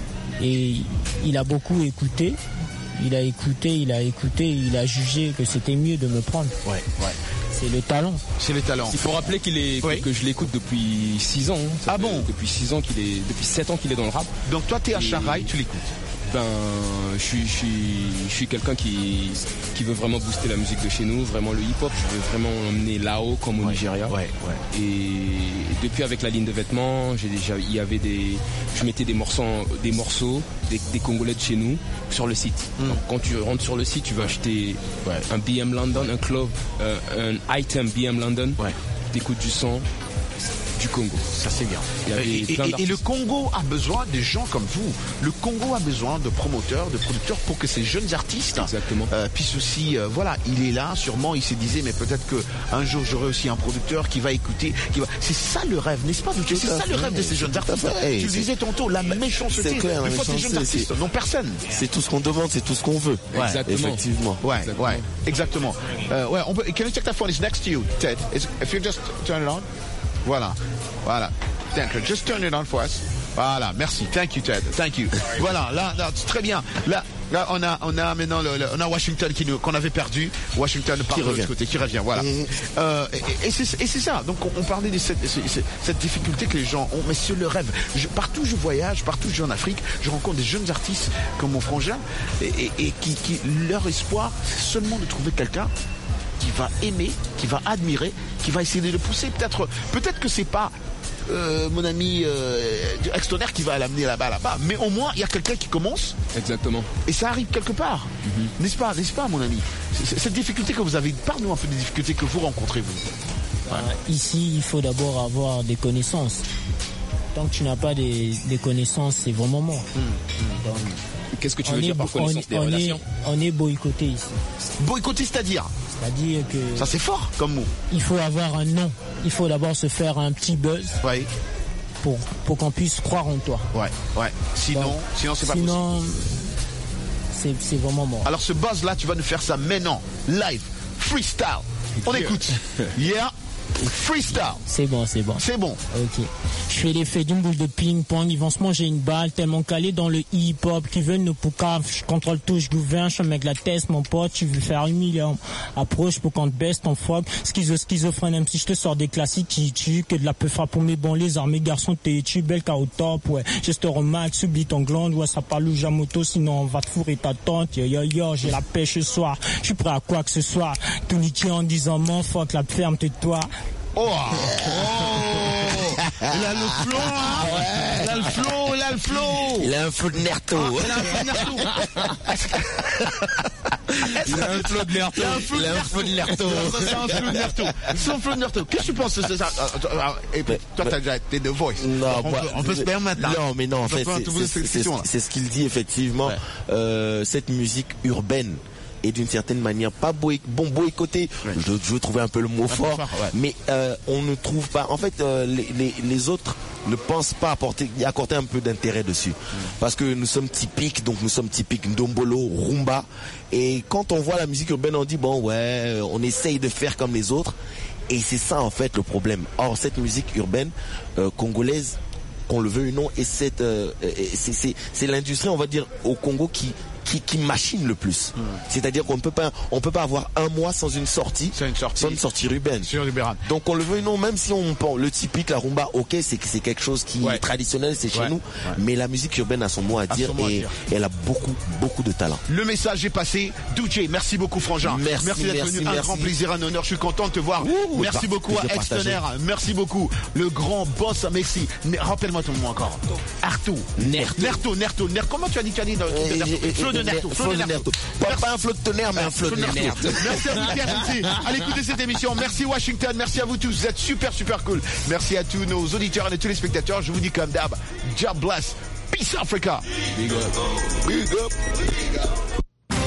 Et il a beaucoup écouté. Il a écouté, il a écouté, il a jugé que c'était mieux de me prendre. Ouais, ouais. C'est le talent. C'est le talent. Il faut rappeler qu'il est, oui. que je l'écoute depuis six ans. Hein. Ah bon? Depuis six ans qu'il est, depuis sept ans qu'il est dans le rap. Donc toi, t'es à Charaï, tu l'écoutes? Ben, je suis, je suis, je suis quelqu'un qui, qui veut vraiment booster la musique de chez nous, vraiment le hip-hop. Je veux vraiment l'emmener là-haut, comme au ouais, Nigeria. Ouais, ouais. Et depuis, avec la ligne de vêtements, j'ai déjà, il y avait des, je mettais des morceaux, des morceaux, des, des Congolais de chez nous sur le site. Mm. Donc, quand tu rentres sur le site, tu vas acheter ouais. un B M London, un club, euh, un item B M London. Ouais. T'écoutes du son du Congo. Ça c'est bien. Et, et, et le Congo a besoin des gens comme vous. Le Congo a besoin de promoteurs, de producteurs pour que ces jeunes artistes euh, puissent aussi, euh, voilà, il est là, sûrement, il se disait, mais peut-être que un jour j'aurai aussi un producteur qui va écouter, qui va. C'est ça le rêve, n'est-ce pas? C'est ça le rêve de ces jeunes artistes. Hey, tu le disais tantôt, la méchanceté. C'est clair, une fois ces jeunes artistes n'ont personne. C'est tout ce qu'on demande, c'est tout ce qu'on veut. Ouais, exactement. Effectivement. Ouais, exactement. ouais, exactement. Euh, ouais, on peut. Can you check that phone? It's next to you, Ted. Is, if you just turn it on. Voilà, voilà. Thank you. Just turn it on for us. Voilà, merci. Thank you, Ted. Thank you. Voilà, là, là c'est très bien. Là, là, on a, on a maintenant, le, le, on a Washington qui nous, qu'on avait perdu. Washington part de l'autre côté, qui revient. Voilà. Mmh. Euh, et, et, c'est, et c'est ça. Donc, on, on parlait de cette, cette, cette difficulté que les gens ont, mais c'est le rêve. Je, partout où je voyage, partout où je vais en Afrique, je rencontre des jeunes artistes comme mon frangin, et, et, et qui, qui, leur espoir, c'est seulement de trouver quelqu'un qui va aimer, qui va admirer, qui va essayer de le pousser. Peut-être, peut-être que c'est pas euh, mon ami euh, Extonnerre qui va l'amener là-bas, là-bas, mais au moins il y a quelqu'un qui commence. Exactement. Et ça arrive quelque part, mm-hmm. n'est-ce pas, n'est-ce pas, mon ami? C- cette difficulté que vous avez, parle-nous un peu des difficultés que vous rencontrez vous. Ouais. Euh, ici, il faut d'abord avoir des connaissances. Tant que tu n'as pas des, des connaissances, c'est vraiment mort. Mm. Mm. Donc, qu'est-ce que tu veux dire par connaissance des relations? On est boycotté ici. Boycotté, c'est-à-dire? C'est-à-dire que... Ça, c'est fort comme mot. Il faut avoir un nom. Il faut d'abord se faire un petit buzz. Ouais. Pour, pour qu'on puisse croire en toi. Ouais, ouais. Sinon, Donc, sinon c'est pas sinon, possible. C'est, c'est vraiment mort. Alors, ce buzz-là, tu vas nous faire ça maintenant. Live. Freestyle. On écoute. Yeah. Freestyle. C'est bon, c'est bon. C'est bon. Ok. Je fais l'effet d'une boule de ping-pong. Ils vont se manger une balle tellement calé dans le hip-hop. Qui veulent nous poucave. Je contrôle tout, je gouverne. Je mets la tête, mon pote. Tu veux faire humilier. Approche pour qu'on te baisse ton fuck. Schizo, schizophrène, même si je te sors des classiques qui tuent. Que de la peu frappe pour mes bons les armées garçons. T'es tu belle qu'à au top. Ouais. Juste remarque, oublie ton glande. Ouais, ça parle ou jamoto. Sinon, on va te fourrer ta tante. Yo, yo, yo, j'ai la pêche ce soir. Je suis prêt à quoi que ce soit. Tout niqué en disant, mon fuck, la ferme, tais-toi. Oh, oh. Il a le flow, hein? Ouais. Il a le flow, il a le flow. Il a un flow de Nerto. Ah, il a un flow de Nerto. Il a un flow de Lerto. Il a un flow de Lerto. C'est un flow de Lerto. C'est un flow de Lerto. Qu'est-ce que tu penses de ça? Et puis, toi, t'as déjà été de voice. Non, on, bah, peut, on peut se permettre. Non, mais non, en fait, c'est ce qu'il dit effectivement. Ouais. Euh, cette musique urbaine et d'une certaine manière pas boy, bon boycotté, ouais. je, je veux trouver un peu le mot un fort, fort ouais. mais euh, on ne trouve pas, en fait euh, les, les, les autres ne pensent pas apporter, y accorder un peu d'intérêt dessus, mm. parce que nous sommes typiques, donc nous sommes typiques Ndombolo, Rumba, et quand on voit la musique urbaine on dit bon ouais, on essaye de faire comme les autres, et c'est ça en fait le problème. Or cette musique urbaine euh, congolaise, qu'on le veuille ou non, et cette, euh, c'est, c'est, c'est l'industrie on va dire au Congo qui Qui, qui machine le plus. Mmh. C'est-à-dire qu'on ne peut pas, on peut pas avoir un mois sans une sortie, une sortie sans une sortie urbaine. Donc on le veut non, même si on prend le typique, la rumba, ok, c'est c'est quelque chose qui ouais. est traditionnel, c'est chez ouais. nous, ouais. mais la musique urbaine a son mot à dire et, et elle a beaucoup, beaucoup de talent. Le message est passé. Douché, merci beaucoup Frangin. Merci, merci d'être merci, venu. merci. Un grand plaisir, un honneur. Je suis content de te voir. Ouh, merci bah, beaucoup à Ex-Tonnerre. Merci beaucoup. Le grand boss, merci. Rappelle-moi ton nom encore. Arto. Nerto. Nerto, Nerto, Nerto. Comment tu as dit, tu as dit dans Flo de Nerto. Flo de Nerto. Pas, pas un flot de tonnerre, mais un flot de Nerto. Merci à vous, merci. Allez écouter cette émission. Merci Washington. Merci à vous tous. Vous êtes super, super cool. Merci à tous nos auditeurs et à tous les spectateurs. Je vous dis comme d'hab, God bless. Peace Africa. Big up. Big up. Big up.